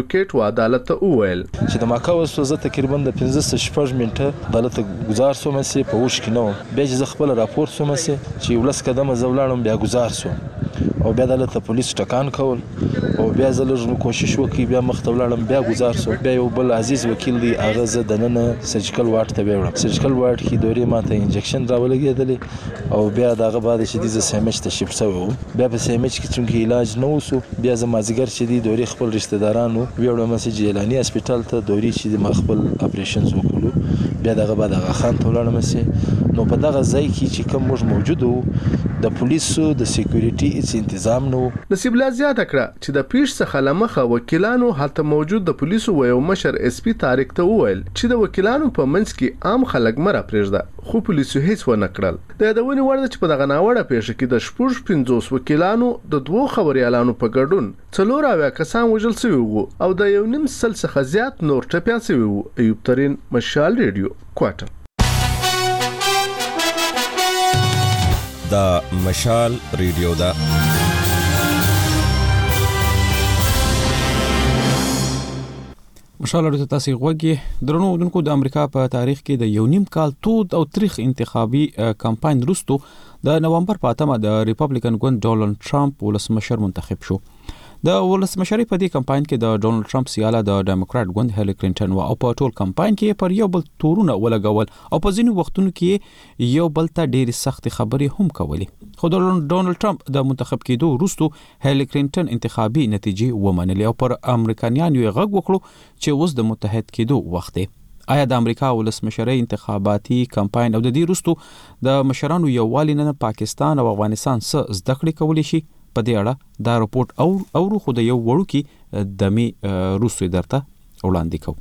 ایډوکیټ و عدالت ته وویل چې د ماکا وسو زه تقریبا د پنځه شپږ منټه عدالت گزار سوم سي په وښ کې نو بیا چې خپل راپور سوم سي چې ولس قدمه زولاړم بیا گزار سو او بیا د پولیس ټکان کول او بیا زلږ کوشش وکي بیا مختولړم بیا گزار سو بیا یو بل عزیز وکیل دی هغه زه د نن سرجیکل وارډ ته وړم سرجیکل وارډ کې دوري ماته انجکشن راولګېدل او بیا دغه بعد چې د سیمچ ته شپ شو بیا په سیمچ کې څنګه علاج نه وسو بیا زما زګر چې دی دوري خپل رشتہ دارانو ویړم چې جیلانی هسپتال ته دوري چې د خپل اپریشنز وکړو بیا دغه بعد هغه خان ته ولاړم سي نو په دغه ځای کې چې کوم موږ موجود وو د پولیسو د سکیورټي هیڅ تنظیم نو نصیب الله زیاته کړه چې د پیښ څخه لمخه وکیلانو هلته موجود د پولیسو ویو مشر اس پی طارق ته وویل چې د وکیلانو په منځ کې عام خلک مره پرېږده خو پولیسو هیڅ ونه کړل د یادونې وړ ده چې په دغه ناوړه پیښه کې د شپږ پنځوس وکیلانو د دوو خبریالانو په ګډون څلور اویا کسان وژل شوي وو او د یو نیم سل څخه زیات نور ټپیان شوي وو. ایوب ترین، مشال ریډیو، کوټه. دا مشال ریډیو دا مشال ریډیو تاسو غوږی درنو دونکو د امریکا په تاریخ کې د یو نیم کال تود او تاریخ انتخابي کمپاین وروسته د نومبر په اتمه د ریپبلیکن ګوند ډونالد ټرمپ ولسمشر منتخب شو. د ولسمشرۍ په دې کمپاین کې د ډونالد ټرمپ سیاله د ډیموکرات ګوند هیلری کلینټن او په ټول کمپاین کې پر یو بل تورونه ولګول او په ځینو وختونو کې یو بل ته ډېری سخت خبرې هم کولې. خو د ډونالد ټرمپ د منتخب کېدو وروسته هیلری کلینټن انتخابي نتیجې ومنلې او پر امریکایانو یې غږ وکړو چې اوس د متحد کېدو وخت دی. آیا د امریکا ولسمشرۍ انتخاباتي کمپاین او د دې وروسته د مشرانو یووالي نه پاکستان او افغانستان څخه زده کړې کولی شي؟ په دې اړه دا رپورت او او خو د یو وړوکی دمي روسي درته وړاندې کوم.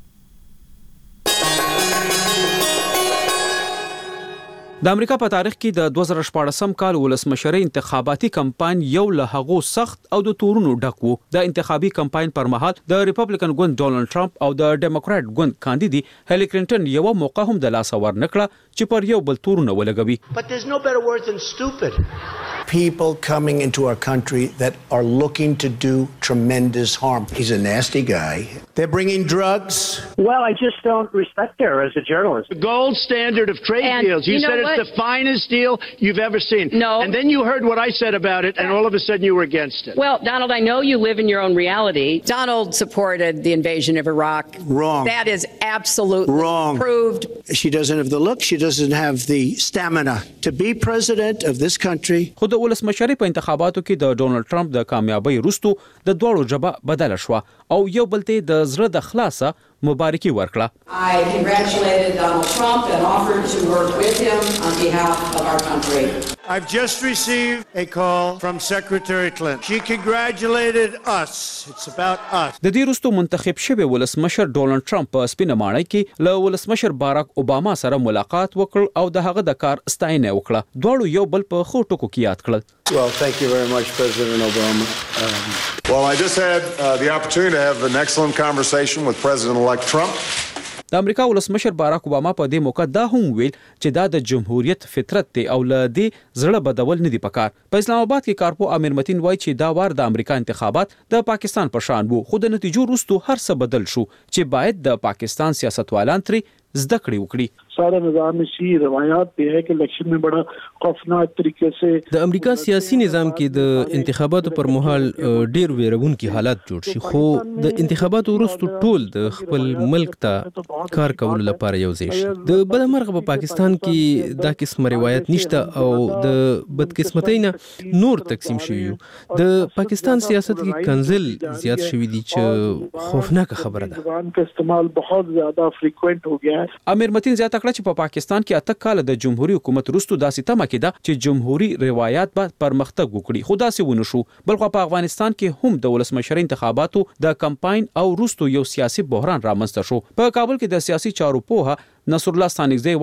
د امریکا په تاریخ کې د دوه زره شپاړسم کال ولسمشرۍ انتخاباتي کمپاین یو له هغو سخت او د تورونو ډک وو. د انتخابي کمپاین پر مهال د ریپبلیکن ګوند ډونالد ټرمپ او د ډیموکرات ګوند کاندیدي هیلری کلینټن یو موقع هم د لاس ور نکړه چې پر یو بل تورونه ولګوي. But there's no better word than stupid. People coming into our country that are looking to do tremendous harm. He's a nasty guy. They're bringing drugs. Well, I just don't respect her as a journalist. The gold standard of trade and deals. You, you said it's what? the finest deal you've ever seen. No. And then you heard what I said about it, and all of a sudden you were against it. Well, Donald, I know you live in your own reality. Donald supported the invasion of Iraq. Wrong. That is absolutely wrong. Proved. She doesn't have the look. She doesn't have the stamina to be president of this country. خو د ولسمشرۍ په انتخاباتو کې د ډونالد ټرمپ د کامیابی وروسته د دوړو جبهه بدله شو او یو بل ته د زړه د خلاصه مبارکي ورکړه. I congratulated Donald Trump and offered to work with him on behalf of our country. I've just received a call from Secretary Clinton. She congratulated us. It's about us. د دې وروسته منتخب شوی ولسمشر ډونالد ټرمپ په سپینه ماڼۍ کې له ولسمشر باراک اوباما سره ملاقات وکړ او د هغه د کار ستاینه وکړه. دوړو یو بل په خو ټکو کې یاد کړل. Well, thank you very much, President Obama. Um, well, I just had uh, the opportunity to have an excellent conversation with President-elect Trump. د امریکا ولسمشر باراک اوباما په دې موقع دا هم ویل چې دا د جمهوریت فطرت دی او له دې زړه بدول نه دی پکار. په اسلام آباد کې کارپو امیر متین وایي چې دا وار د امریکا انتخابات د پاکستان په شان وو خو د نتیجو وروسته هر څه بدل شو چې باید د پاکستان سیاستوالان ترې زده کړې وکړي. सारा निज़ाम सी रवायात पे है कि इलेक्शन में बड़ा खौफनाक तरीके से د امریکا سیاسي نظام کې د انتخاباتو پر مهال ډیر ویرونکي حالات جوړ شي خو د انتخاباتو وروسته ټول د خپل ملک ته کار کولو لپاره یو ځای شي. د بدمرغه په پاکستان کې دا قسم روایت نشته او د بدقسمتۍ نه نور تقسیم شوی. د پاکستان سیاست کې کنزل زیات شوی دي چې خوفناک خبره ده. زبان کا استعمال बहुत ज्यादा फ्रीक्वेंट हो गया है. امیر متین زیاته چې په پاکستان کې اته کال د جمهوریت حکومت وروسته داسې تمه کېده چې جمهوریت روایت به پرمختګ وکړي خو داسې ونه شو. بلخو په افغانستان کې هم د ولسمشرۍ انتخاباتو د کمپاین او وروسته یو سیاسي بحران رامنځته شو. په کابل کې د سیاسي چارو پوهه نصر الله ستانکزی وای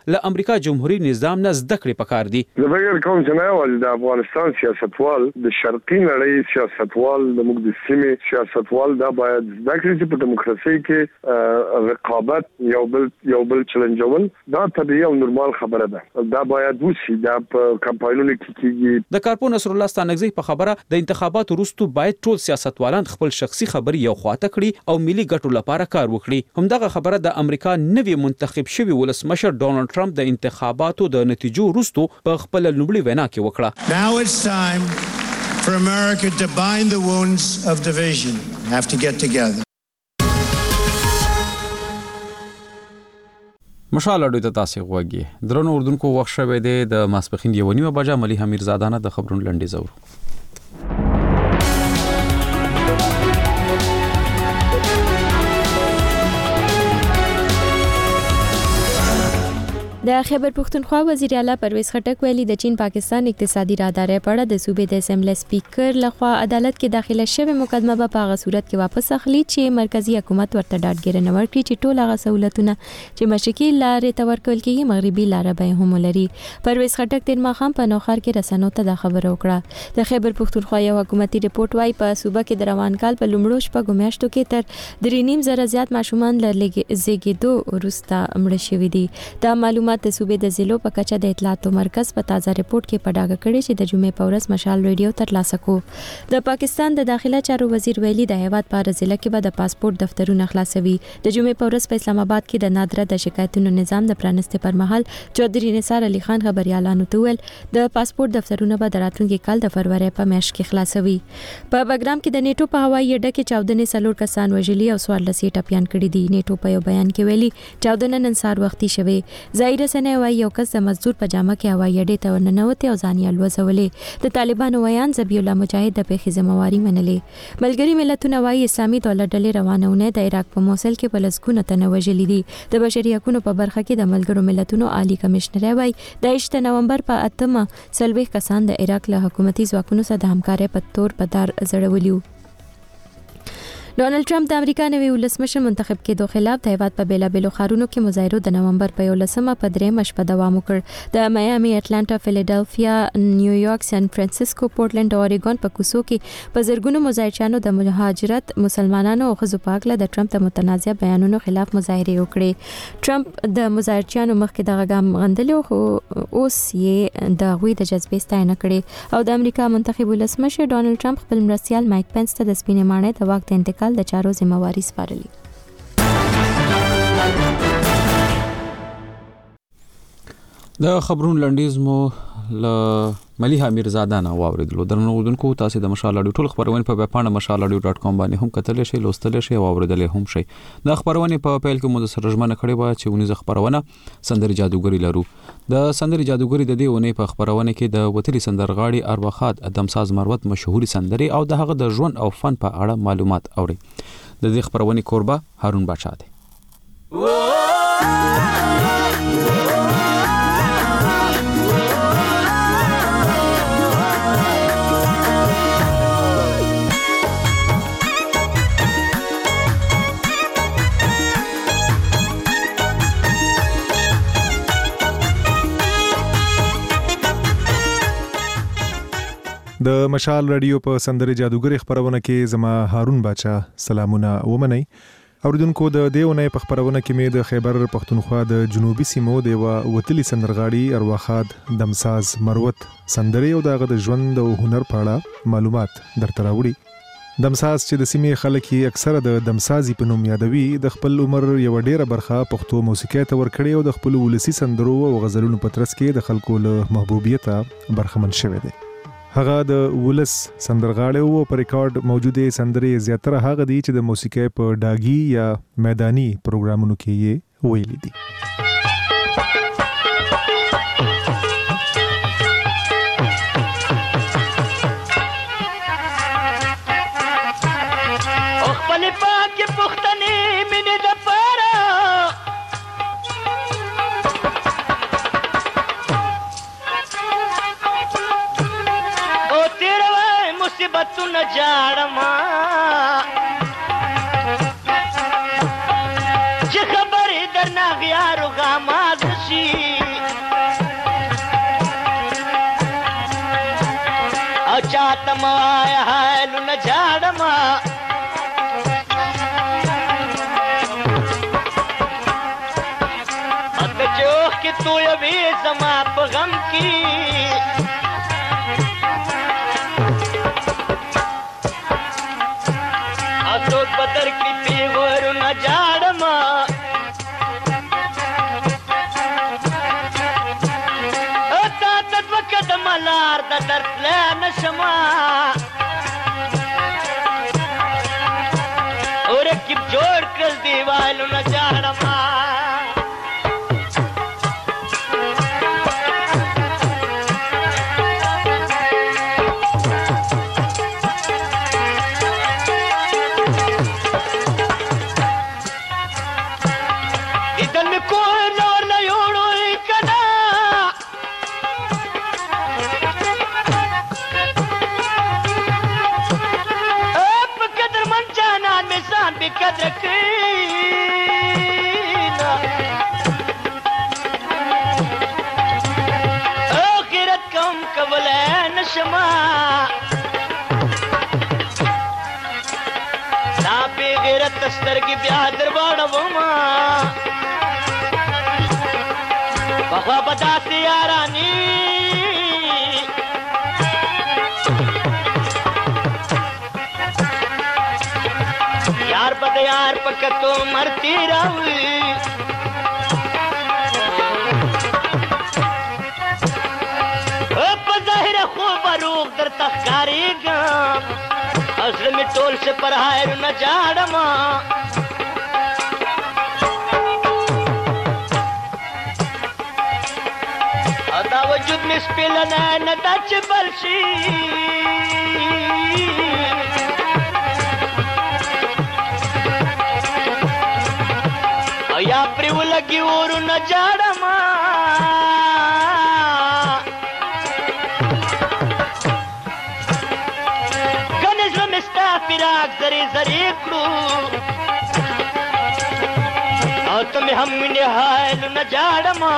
له امریکا جمهوریت نظام نه زده کړې پکار دي. زه فکر کوم چې نه ول د افغانستان سیاستوال د شرقي نړۍ سیاستوال د موږ د سیمې سیاستوال دا باید زده کړي چې په دیموکراسي کې رقابت یو بل یو بل چیلنجول دا طبیعي او نورمال خبره ده. دا باید وسی دا په کمپاینونو کې کیږي. د کارپو نصر الله ستانګزی په خبره د انتخاباتو وروسته باید ټول سیاستوالان خپل شخصي خبري یو خواته کړي او ملي ګټو لپاره کار وکړي. همدغه خبره د امریکا نوی منتخب شوی ولسمشر ډونالد ټرمپ د انتخاباتو د نتیجو وروسته په خپل لومړي وینا کې وکړه. Now it's time for America to bind the wounds of division. We have to get together. مشال اډو ته تاسو غوږی درنو اردوونکو وخت شوه د ماسپخین یو نیمه بجا ملي امیر زادانه د خبرونو لنډي زور. د خیبر پختونخوا وزیر اعلی پرویز خټک ویلي د چین پاکستان اقتصادي راهداري په اړه د صوبې د اسمبلی سپیکر لخوا عدالت کې داخله شوی مقدمه به په هغه صورت کې واپس اخلي چې مرکزی حکومت ورته ډاډګیرنه نه ورکړي چې ټول هغه سہولتونه چې مشرقي لارې ته ورکول کېږي مغربي لارې به هم لري. پرویز خټک د ماخام په نوخر کې رسنیو ته د خبرو وکړه. د خیبر پختونخوا یو حکومتي ریپورت وايي په صوبه کې د روان کال په لومړو شپږو میاشتو کې تر درې نیم زره زیات ماشومان له زیږیدو وروسته مړه شوي دي. دا معلومات د صوبې د ضلعو په کچه د اطلاعاتو مرکز په تازه ریپورت کې په ډاګه کړي چې د جمعې په ورځ مشال ریډیو ترلاسه کو. د پاکستان د داخله چارو وزیر ویلي د هیواد په ضلع کې به د پاسپورت دفترونه خلاصوي. د جمعې په ورځ په اسلام آباد کې د نادره د شکایتونو نظام د پرانستې پر مهال چودري نثار علي خان خبريالانو ته ویل د پاسپورت دفترونه به د راتلونکي کال د فروری په میاشت کې خلاصوي. په بګرام کې د نیټو په هوایي اډه کې چاودنې سلور کسان وژلي او څوارلس یې ټپیان کړي دي. نیټو په یو بیان کې ویلي چاودنه نن سهار وختي شوې. ظاهر رسنۍ وايي یو کس د مزدور په جامه کې هوایي اډې ته ورننوتې او ځان یې الوځولې. د طالبانو ویان ذبیح الله مجاهد د پیښې ذمہواري منلې. ملګري ملتونه وايي اسلامي دولت ډلې روانونه د عراق په موصل کې په لسګونه تنه وژلي دي. د بشري حقوقو په برخه کې د ملګرو ملتونو عالی کمشنر وايي د اته نومبر په اتمه سلوي کسان د عراق له حکومتي ځواکونو سره د همکارۍ په تور په دار زړولیو. ډونالد ټرمپ د امریکا نوی ولسمشر منتخب کېدو خلاف د هیواد په بیلابېلو ښارونو کې مظاهرو د نومبر په یولسمه په درېیمه شپه دوام وکړ. د میامي، اټلانټا، فیلادلفیا، نیویارک، سان فرانسیسکو، پورټلند او اریګون په کوڅو کې په زرګونو مظاهرچیانو د مهاجرت، مسلمانانو او ښځو په اړه د ټرمپ د متنازع بیانونو خلاف مظاهرې وکړې. ټرمپ د مظاهرچیانو مخکې دغه ګام غندلی خو اوس یې د هغوی د جذبې ستاینه کړې او د امریکا منتخب ولسمشر ډونالد ټرمپ خپل مرستیال مایک پنس ته د سپینې ماڼۍ د واک د انتقال د چارو ذمہواری سپارلی. د خبرونو لنډیز مو ل ملي امیر زادانه واوریدلو. درنو اردوونکو تاسو د مشال اډیو ټول خبرونه په ویبپاڼه مشال اډیو ډاټ کام باندې هم کتلی شئ، لوستلی شئ او اوریدلی هم شئ. د خبرونه په پیل کې مو د سره ژمنه کړې وه چې ونیزه خبرونه سندري جادوګري لرو. د سندري جادوګري د دې ونې په خبرونه کې د وتلي سندرغاړي ارواخات دمساز مروت مشهوري سندري او د هغه د ژوند او فن په اړه معلومات اوري. د دې خبرونه کوربه هارون بادشاہ دی. د مشال رادیو په سندري جادوګري خبرونه کې زما هارون بادشاہ سلامونه ومنئ. اوریدونکو د دیونه په خبرونه کې مې د خیبر پختونخوا د جنوبي سیمو د وتلي سندرغاړي ارواخاد دمساز مروت سندري او دغه د ژوند او هنر په اړه معلومات درته راوړي. دمساز چې د سیمې خلک یې اکثره د دمسازي په نوم یادوي د خپل عمر یو ډیره برخه پښتو موسیقۍ ته ورکړي او د خپل ولسی سندرو او غزلونو په ترڅ کې د خلکو له محبوبیت برخمن شوی دی. هغه د ولس سندرغاړي او په ریکارډ موجوده سندري زیاتره هغه دي چې د موسیقۍ په ډاګي یا میداني پروګرامونو کې یې ویلي دي. न जाड़मा जे खबर दर ना गया रुगा मादसी چاته موایا حالونه جاړما اته چوخ کې تو یې زما په غم کې اته بدر کې پیغورونه جاړما ملار د درد لا نشما اور کی جوړ کړ دیوالو نه جاړما इधर में कोई नور न योड़ो कदा قدر کینا آخرت کم قبل نشما تا پی غیرت دستر کی بیا درباڑ وما بخوا بدا سیارانی یار بد یار پکتو مرتی راوی په ظاهر خوب روغ در تخکاری گم اصل می ټول سے پر هایر نه جاړما ادا وجود می سپیل نه نه دچ بلشي یا پریو لگی ورو نه جاړما گنج مستا پیراک زری زری کړو او تم هم نه حال نه جاړما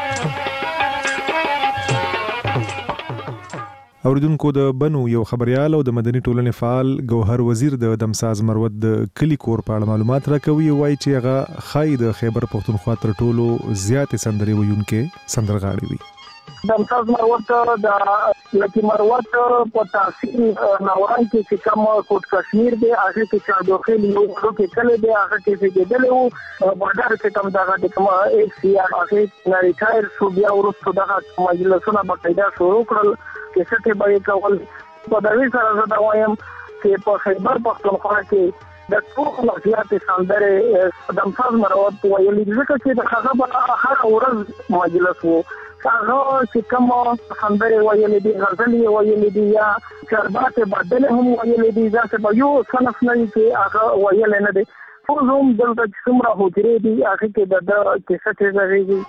اوریدونکو د بنو یو خبريال او د مدني ټولنې فعال ګوهر وزیر د دمساز مروت د کلی کور په اړه معلومات راکوي وایي چې هغه خای د خیبر پختونخوا تر ټولو زیات سندري ویونکې سندرغاړي وي دمساز مروت د لکه مروت په تحصیل ناوران کې چې کوم کوټ کشمیر دی هغه کې چې د خېل یو کې کله دی هغه کې چې دلته وو بازار کې کوم دغه د کوم ایک سی ار هغه نه ریټایر شو بیا ورسته دغه مجلسونه باقاعده شروع کړل کیسه ته به کول په دغه سره زه دا وایم چې په خیبر پختونخوا کې د ټول زیات سندره دمساز مروت ویلي ځکه چې د هغه په هر ورځ مجلس وو هغه چې کوم سندره ویلي دي غزل ویلي دي یا چربات بدل هم ویلي دي ځکه په یو صنف نه کې هغه ویل نه دي خو زوم دلته څومره هوجري دي هغه کې د کیسه ته ځایږي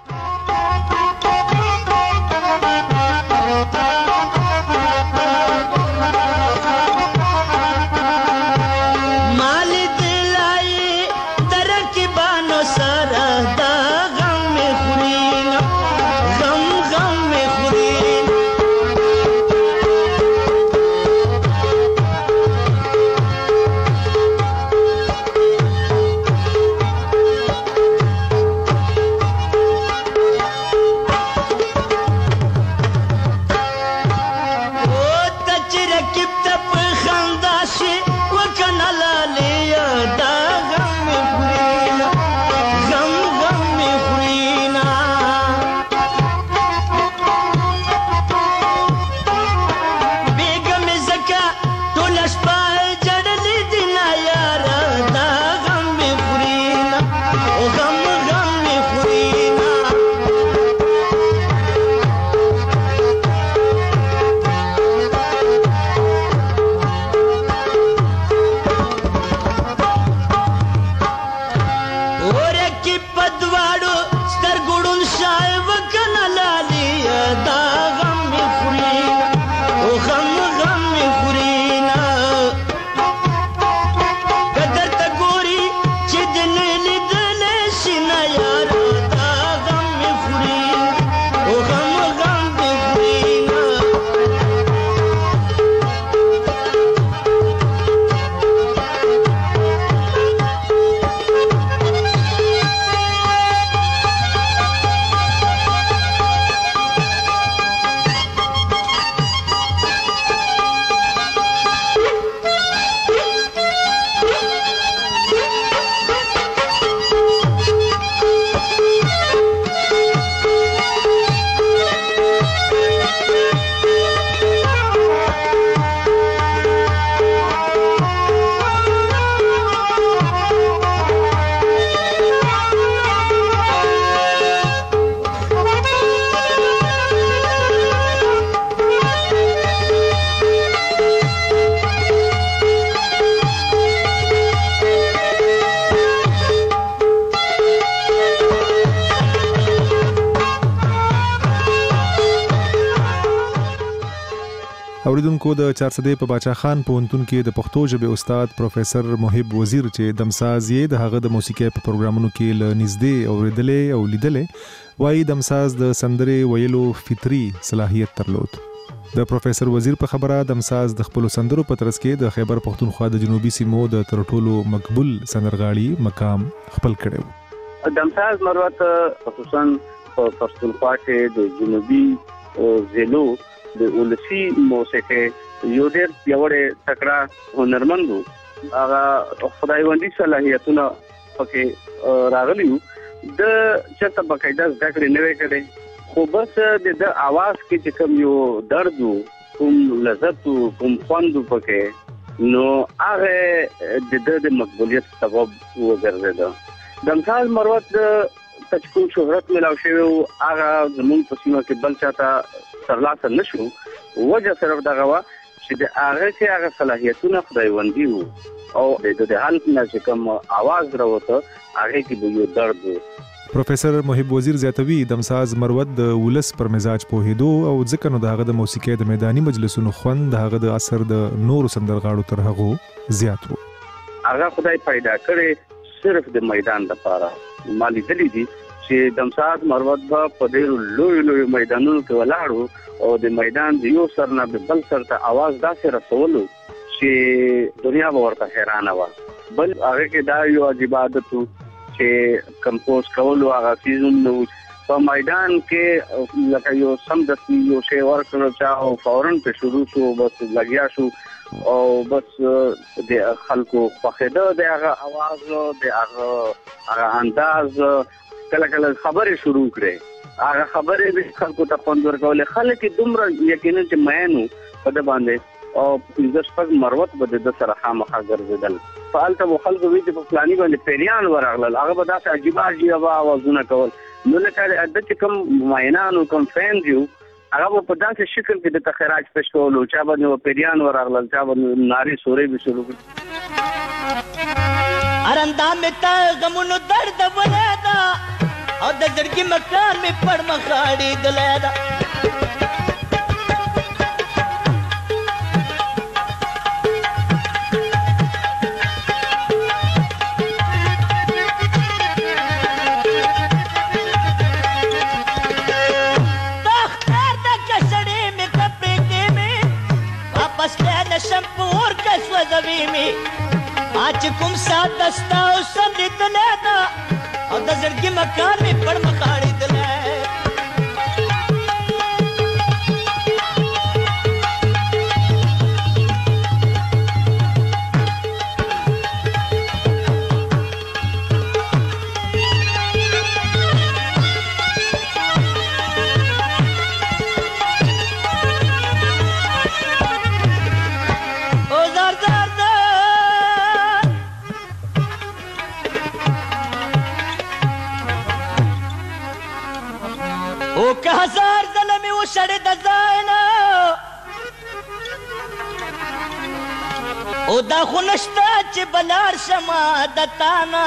اوریدونکو د چارسدې په باچا خان پوهنتون کې د پښتو ژبې استاد پروفیسر محب وزیر چې دمساز یې د هغه د موسیقي په پروګرامونو کې ل نږدې اوریدلې او لیدلې وایي دمساز د سندرې ویلو فطري صلاحیت درلود. د پروفیسر وزیر په خبره دمساز د خپل سندرو په ترڅ کې د خیبر پښتونخوا د جنوبي سیمو د تر ټولو مقبول سندرغاړي مقام خپل کړو. دمساز مروت خصوصا په پښتونخوا کې د جنوبي ضلعو د ولسی موسیقي یو ډېر پیاوړی تکړه هنرمند وو. هغه خدایوندي صلاحیتونه پکې راغلي وو. د چېرته باقاعده زده کړې نه وې کړې، خو بس د د اواز کې چې کوم یو درد وو، کوم لذت وو، کوم خوند وو پکې، نو هغه د د د مقبولیت سبب وګرځېده. دمساز مروت د تچکون شهرت ملاو شوی وو، هغه زموږ په سیمه کې بل چاته ترلاسه نشو. وجه صرف دغه وا چې د هغه کې هغه صلاحیتونه خدایوندي وو او د د حالت نه چې کوم आवाज راوته هغه کې به یو درد وو. پروفیسر محب وزیر زیاتوي دمساز مروت د ولس پر مزاج پوهېدو او ځکه نو دغه د موسیقي د میداني مجلسونو خوند دغه د اثر د نور سندرغاړو تر هغه زیات وو. هغه خدای پیدا کړي صرف د میدان لپاره. مالی دلی دي چې دمساز مروت به په ډېرو لوی لوی میدانونو کې ولاړو او د میدان د یو سر نه بل سر ته आवाज داسې رسولو چې دنیا به ورته حیرانه وه. بل هغه کې دا یو عجیب عادت و چې کمپوز کولو هغه سیزون په میدان کې لکه یو سمدستي یو شی ورکړو چا او فورن په شروع شو، بس لګیا شو او بس د خلکو خوښېده د هغه आवाज د هغه هغه انداز. کله کله خبرې شروع کړې، هغه خبرې به خلکو ته خوند ورکولې. خلک دومره یقینا چې مینو په ده باندې او پنځه شپږ مروت به د سره خامخا ګرځېدل. فالته به خلکو وي چې په فلاني باندې پیریان ورغلل، هغه به داسې عجیبه عجیبه اوازونه کول. نو لکه د چې کوم مینان او کوم فینز یو هغه به په داسې شکل کې د تخراج پیش کولو، چا باندې پیریان ورغلل، چا باندې نارې سورې به شروع کړې. ارندا مې تا غمونو درد ولیدا او د زړګي مکان مې پړ مخاړي دلیدا. دختر د کسړې مې کپړې کې مې واپس له نشم پور کس وځوي مې آج کوم سات دستا او سم لیدلیدا او د زړګي مکان مې پړ مخاړي دلی. او که هزار ظلمي وشړې د ځاینا او دا خو نشته چې بلار شمه د تانا.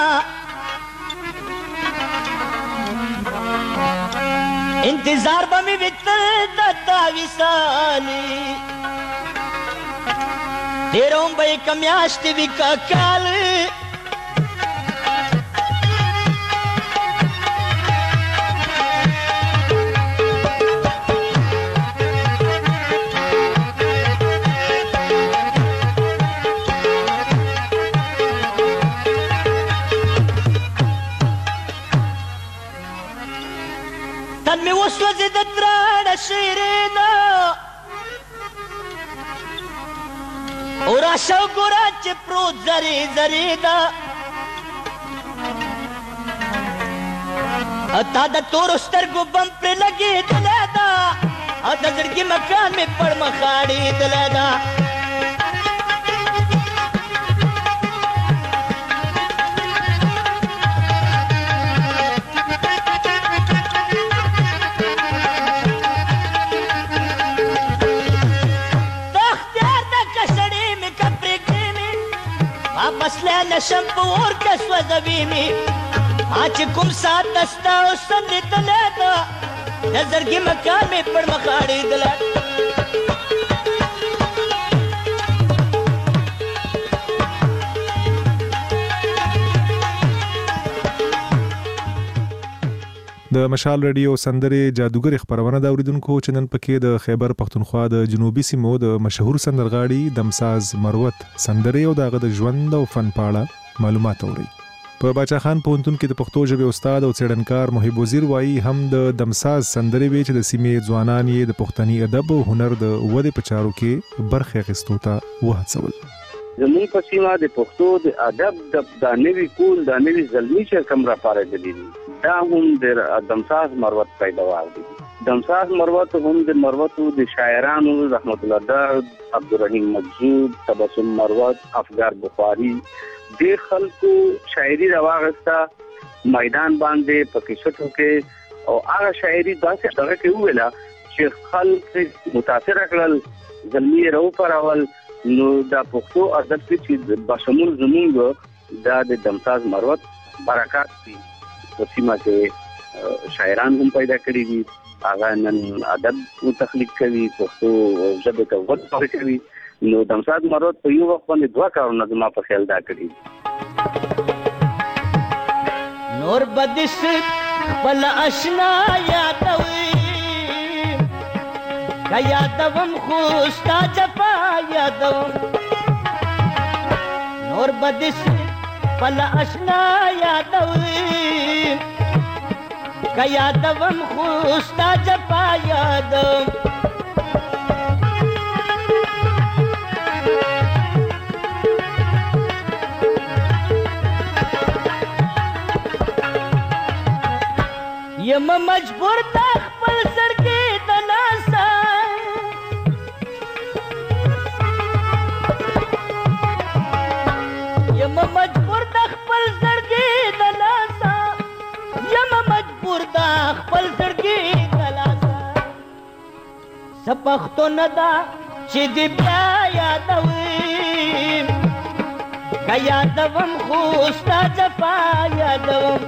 انتظار به مې وتل د تا وصالي، ډېر هم به یې که میاشتې وي که کال. تن می وسوځي د تراړه شیرینا او راشه ګوره چې پروت زری زری دا اتا د تور سترګو بم پر لګېدلی دا او د زړګي مکان مې پړ مخاړېدلی دا. واپس له نشم په اور کې سوځوي مې آج کوم سات دستا او سم لیدلی دا د زړګي مکان مې پړ مخاړېدلی. د مشال رادیو سندره جادوګر خبرونه دا اوریدونکو چې نن پکې د خیبر پختونخوا د جنوبي سیمو د مشهور سندرغاړي دمساز مروت سندره او دغه د ژوند او فن پاړه معلومات اوري. په باچا خان پونتون کې د پښتو ژبې استاد او څېړنکار محب وزیر وایي هم د دمساز سندرې وی چې د سیمې ځوانان یې د پښتني ادب او هنر د ودې په چارو کې برخه اخیستو ته وهڅول. زموږ په سیمه د پښتو د ادب د نوي کول د نوي زلمی چې کوم را پاره دي دا هم د دمساز مروت پیداوار دي. دمساز مروت هم د مروتو د شاعرانو رحمت الله دار، عبدالرحیم مجذوب، تبسم مروت، افغار بخاری د خلکو شاعري راوغستا میدان باندې پکې شټو کې او هغه شاعري داسې دغه کې ویلا چې خلک متاثر کړل زلمی رو پرول. نو دا پښتو ادب چې بشمول زمونږ دا د دمساز مروت برکات دي. په سیمه کې شاعران هم پیدا کړي دي، هغه نن ادب تخلیق کوي، پښتو ژبه ته وده کوي. نو دمساز مروت په یو وخت باندې دوه کارونه زما په خیال دا کړي. نور بدس بل آشنا یادوي کا یادوم خوستا جفا یادوم. نور بدس بل آشنا یادوي کا یادوم خوستا جفا یادوم. یم مجبور تا خپل سرګې د ناسا یم مجبور تا خپل سرګې د ناسا یم مجبور تا خپل سرګې د ناسا سپختو ندا چې دی بیا یادوي کا یادوم خوستا جفا یادوم.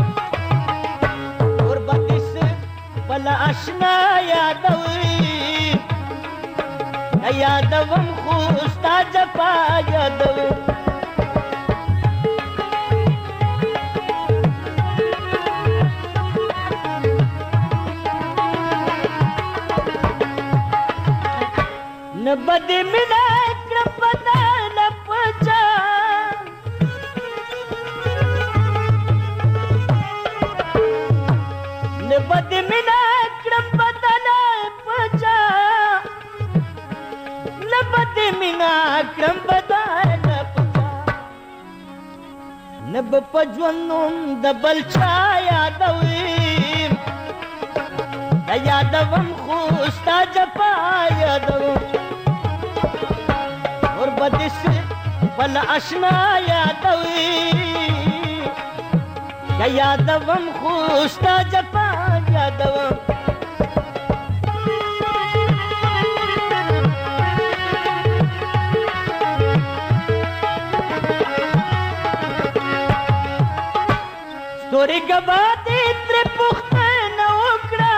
بل آشنا یادوي یادوم خوستا جفا یادوم. نبدی مینا کرم پتا نپچا نبدی مینا کرم پتا نپچا نبدی مینا کرم پتا نپچا نب پجونم دبل چا یادوي یادوم خوستا جفا یادوم. اور بدس بل آشنا یادوي یادوم خوستا جفا یادوم. ستوري گواتی تر پختنه وکړه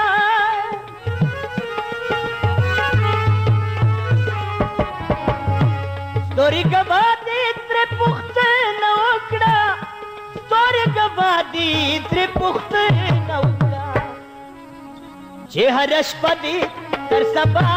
ستوري گواتی تر پختنه وکړه ستوري گواتی تر پختنه وکړه چې هر شپه دې تر سبا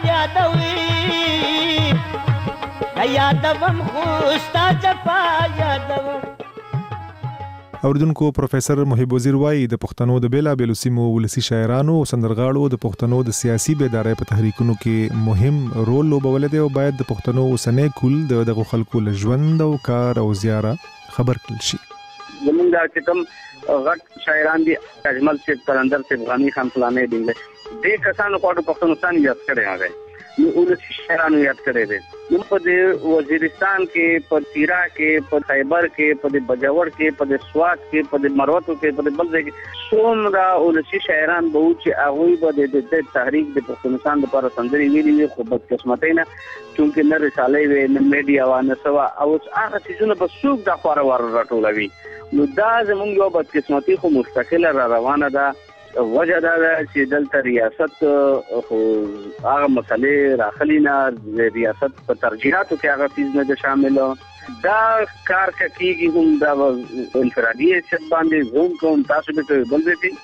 یادوي یادوم خوستا جفا یادوم. اوریدونکو پروفیسر محب وزیر وایي د پښتنو د بیلابېلو سیمو ولسی شاعرانو او سندرغاړو د پښتنو د سیاسي بیدارۍ په تحریکونو کې مهم رول لوبولی دی او باید د پښتنو اوسنی کول د دغو خلکو له ژوند او کار او زیاره خبر کړل شي. زمونږ دا چې کوم غټ شاعران دي اجمل صاحب، قلندر صاحب، غنی خان فلانې دي دې کسانو کوټو پښتونستان یاد کړی هغه نو ولسی شاعرانو یاد کړی دي. نو په دې وزیرستان کې، په تیرا کې، په خیبر کې، په بجاور کې، په سوات کې، په مروتو کې، په بل ځای کې څومره ولسی شاعران به چې هغوی به د تحریک د پښتونستان لپاره سندرې ویلي وي، خو بدقسمتۍ نه چونکې نه رسالۍ وې نه میډیا وه نه څه وه او هغه څیزونه به څوک دا خواره واره راټولوي. نو دا زموږ یو بدقسمتي خو مستقله را روانه ده. وجه دا ده چې دلته ریاست خو هغه مسلې راخلي نه، ریاست په ترجیحاتو کې هغه څیز نه ده شامل. دا کار که کېږي هم دا انفرادي حیثیت باندې زه هم کوم، تاسو به کوئ بل به کوي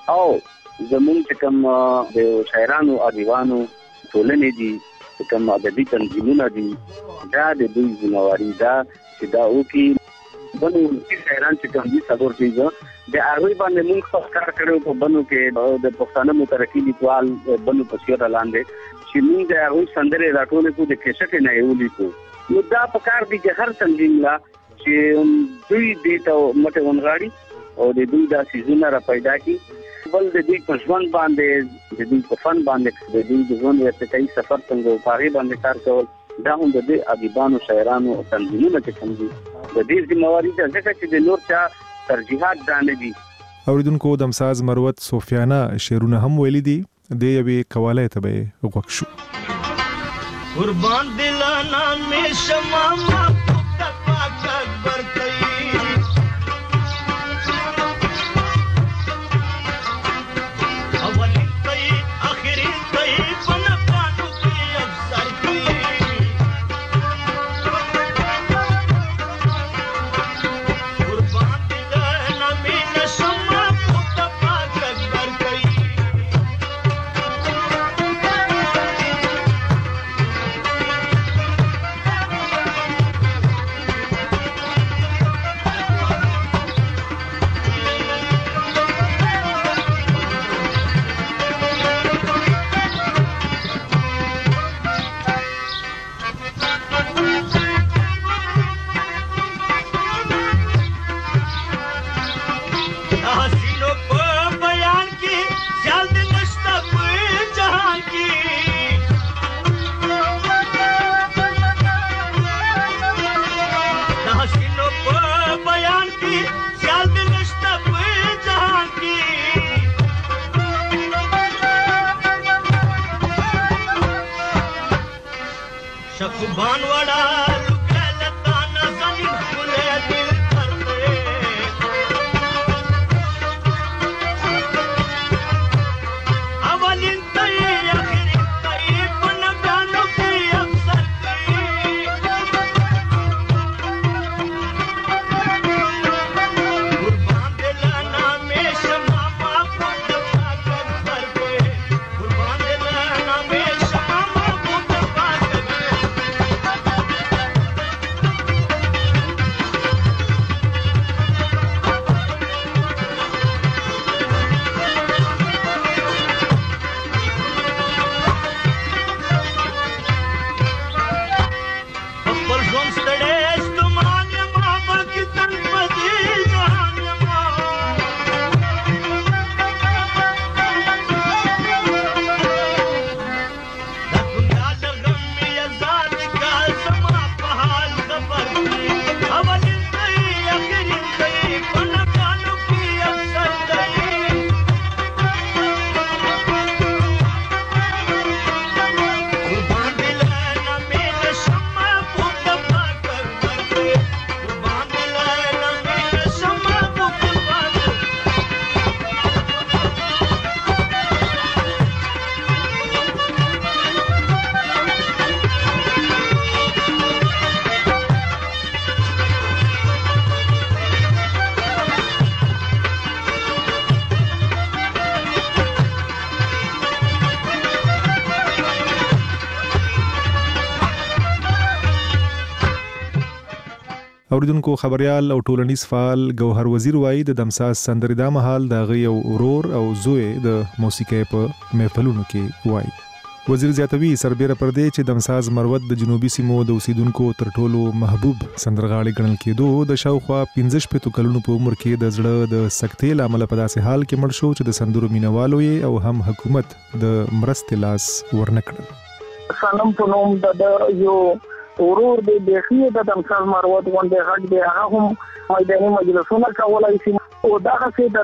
او زمونږ چې کوم د شاعرانو ادیبانو ټولنې دي کوم ادبي تنظیمونه دي دا د دوی ذمہواری ده چې دا وکي بنو شاعران چې کوم دي څلور دي د هغه باندې موږ خپل کار کړو په بنو کې د پښتانه مترقي لیکوال بنو پسیر لاندې چې موږ د هغه سندره راټولې کو د کیسټ نه یو لیکو نو دا په کار دي چې هر تنظیم لا چې دوی دې ته مټه ونغاړي او د دوی د سيزونه را پیدا کی بل د دوی په ژوند باندې د دوی په فن باندې د دوی د ژوند ارتقائي سفر څنګه په هغه باندې کار کول دا هم د دې ادیبانو شاعرانو او تنظیمونو چې کوم دي د دې ذمہواری ده ځکه چې د نور چا ترجیحات دانه دي. اوریدونکو د امساز مروت سفیانه شعرونه هم ویلي دي د یوې قواله ته به وغوښ شو. قربان دلانا میں شمع محبوب پاک اکبر کئی اولی کئی آخری کئی پن پانو کی افسر کئی قربان دلانا میں شمع محبوب پاک اکبر کئی اوریدونکو خبريال او ټولنیز فعال گوهر وزیر وایي د دمساز سندرې دا مهال د غي او اورور او زوی د موسیقي په محفلونو کې وایي. وزیر زیاتوي سربېره پر دې چې دمساز مروت د جنوبي سیمو د اوسیدونکو تر ټولو محبوب سندرغاړي ګڼل کېدو د شاوخوا پنځه شپږ کلونو په عمر کې د زړه د سکتې لامل په داسې حال کې مړ شو چې د سندرو مینوالو او هم حکومت د مرستې لاس ورنکړل. سلام په نوم د یو ورور د بخیه د دمساز مروت غونډه غږ دی هغه هم میداني مجلسونه کولای شي او دا څه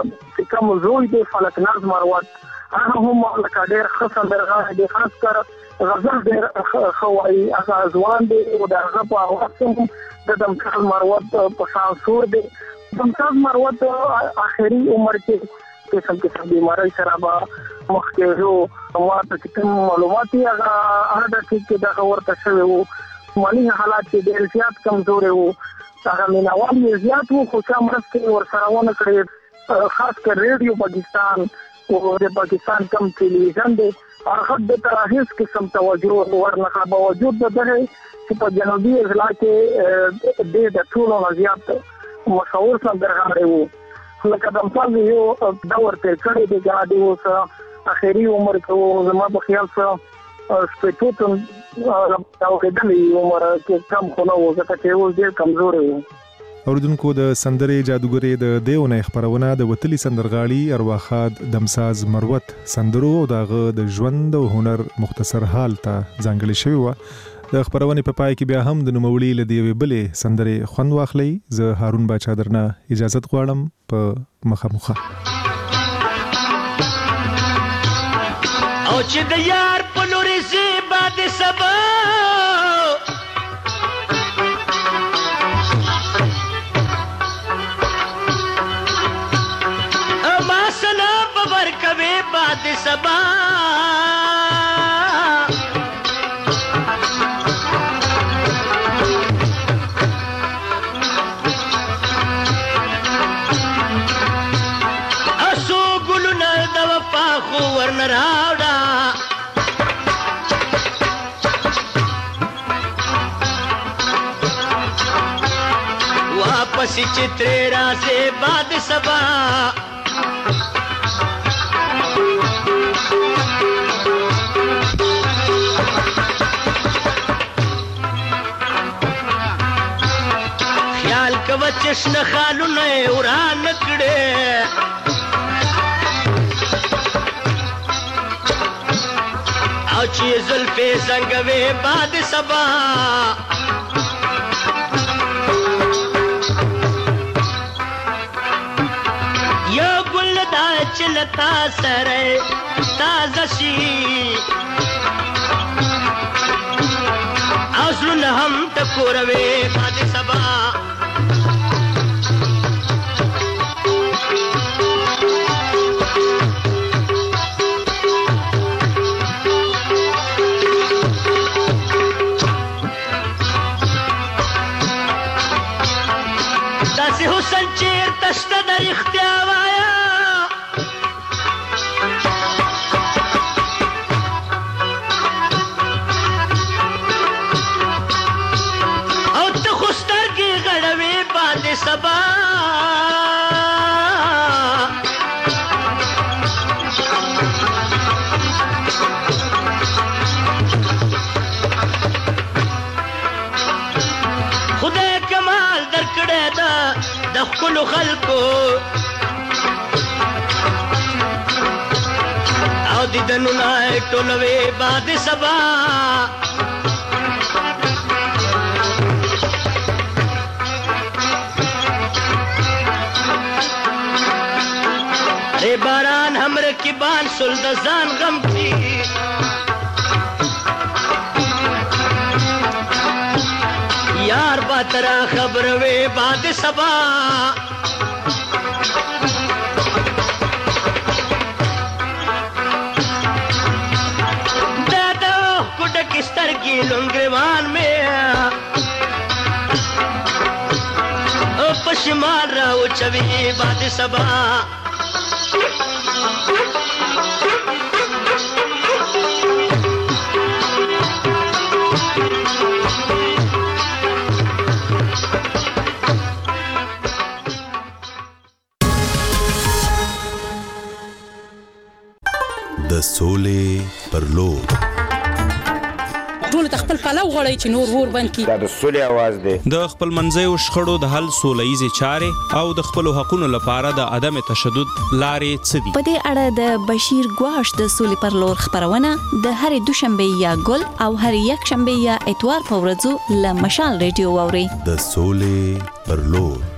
د کوم زوی د فلکناز مروت هغه هم لکه ډېر ښه سندرغاړی دی خاص کر غزل ډېر خوای هغه ځوان دی او د هغه په اواز هم د دمساز مروت په سانسور دی. دمساز مروت اخري عمر کې قسم قسم بیماری سره با مخکېو او د کوم معلومات هغه هغه چې دا ورته شوی وو مالي حالات کې ډېر زیات کمزوري وو هغه مینوال یې زیات وو خو څه مرسته ورسره ونه کړې خاص کر ریډیو پاکستان او د پاکستان کم ټلویزیون دی هغه د تراهیس قسم توجه ورنه باوجود د دغه چې په جنوبي اضلاع کې د ټولو زیات مشهور سندرغاړي وو لکه د مثال یو دور تیر کړی دی چې د اوس اخري عمر کې زما په خیال سره سپیټوتن او کېدلې عمر کې کم خو نو ځکه چې اوس ډېر کمزوري وو. اوردونکو د سندرې جادوګرې د دیونه خبرونه د وتلی سندرغاړي ارواخاد دمساز مروت سندرو او دغه د ژوند او هنر مختصر حال ته ځانګړي شوی و. د خبرونه په پای کې بیا هم د نوموړي لدی ویبلې سندرې خوند واخلي. زه هارون باچا درنه اجازه غواړم په مخامخه او چې د یار په لوري سي باد سبا باد سبا اسو ګلونه د وفا خو ورن راوړه واپس چترے راسه باد سبا چشن خالونه وران کړي او چې زلفې زنګوي باد سبا یو ګل دا چلتا سره تازه شي او زلون هم ټکوروي باد سبا حسن چیر تشت در اختیار آیا او تخستر کی غڑوی باد سبا خدای کمال در کڑے دا دخلو خلقو او دیدنو نای ټولوي باد سبا ری باران هم رکبان سل د ځان غم کی یار باترا خبر وے باد سبا دادا کٹک استر کی لنگریوان میں پشمال راو چوی باد سبا د سولې پر لور ټول خپل پلو غړی چې نور ور بند کی دا د سولې आवाज دی د خپل منځي او شخړو د حل سولېزي چارې او د خپل حقوقو لپاره د عدم تشدد لارې څدي. په دې اړه د بشیر ګواش د سولې پر لور خبرونه د هرې دوشنبه یا ګل او هر یک شنبه یا اتوار په ورځو له مشال ریډیو اوري. د سولې پر لور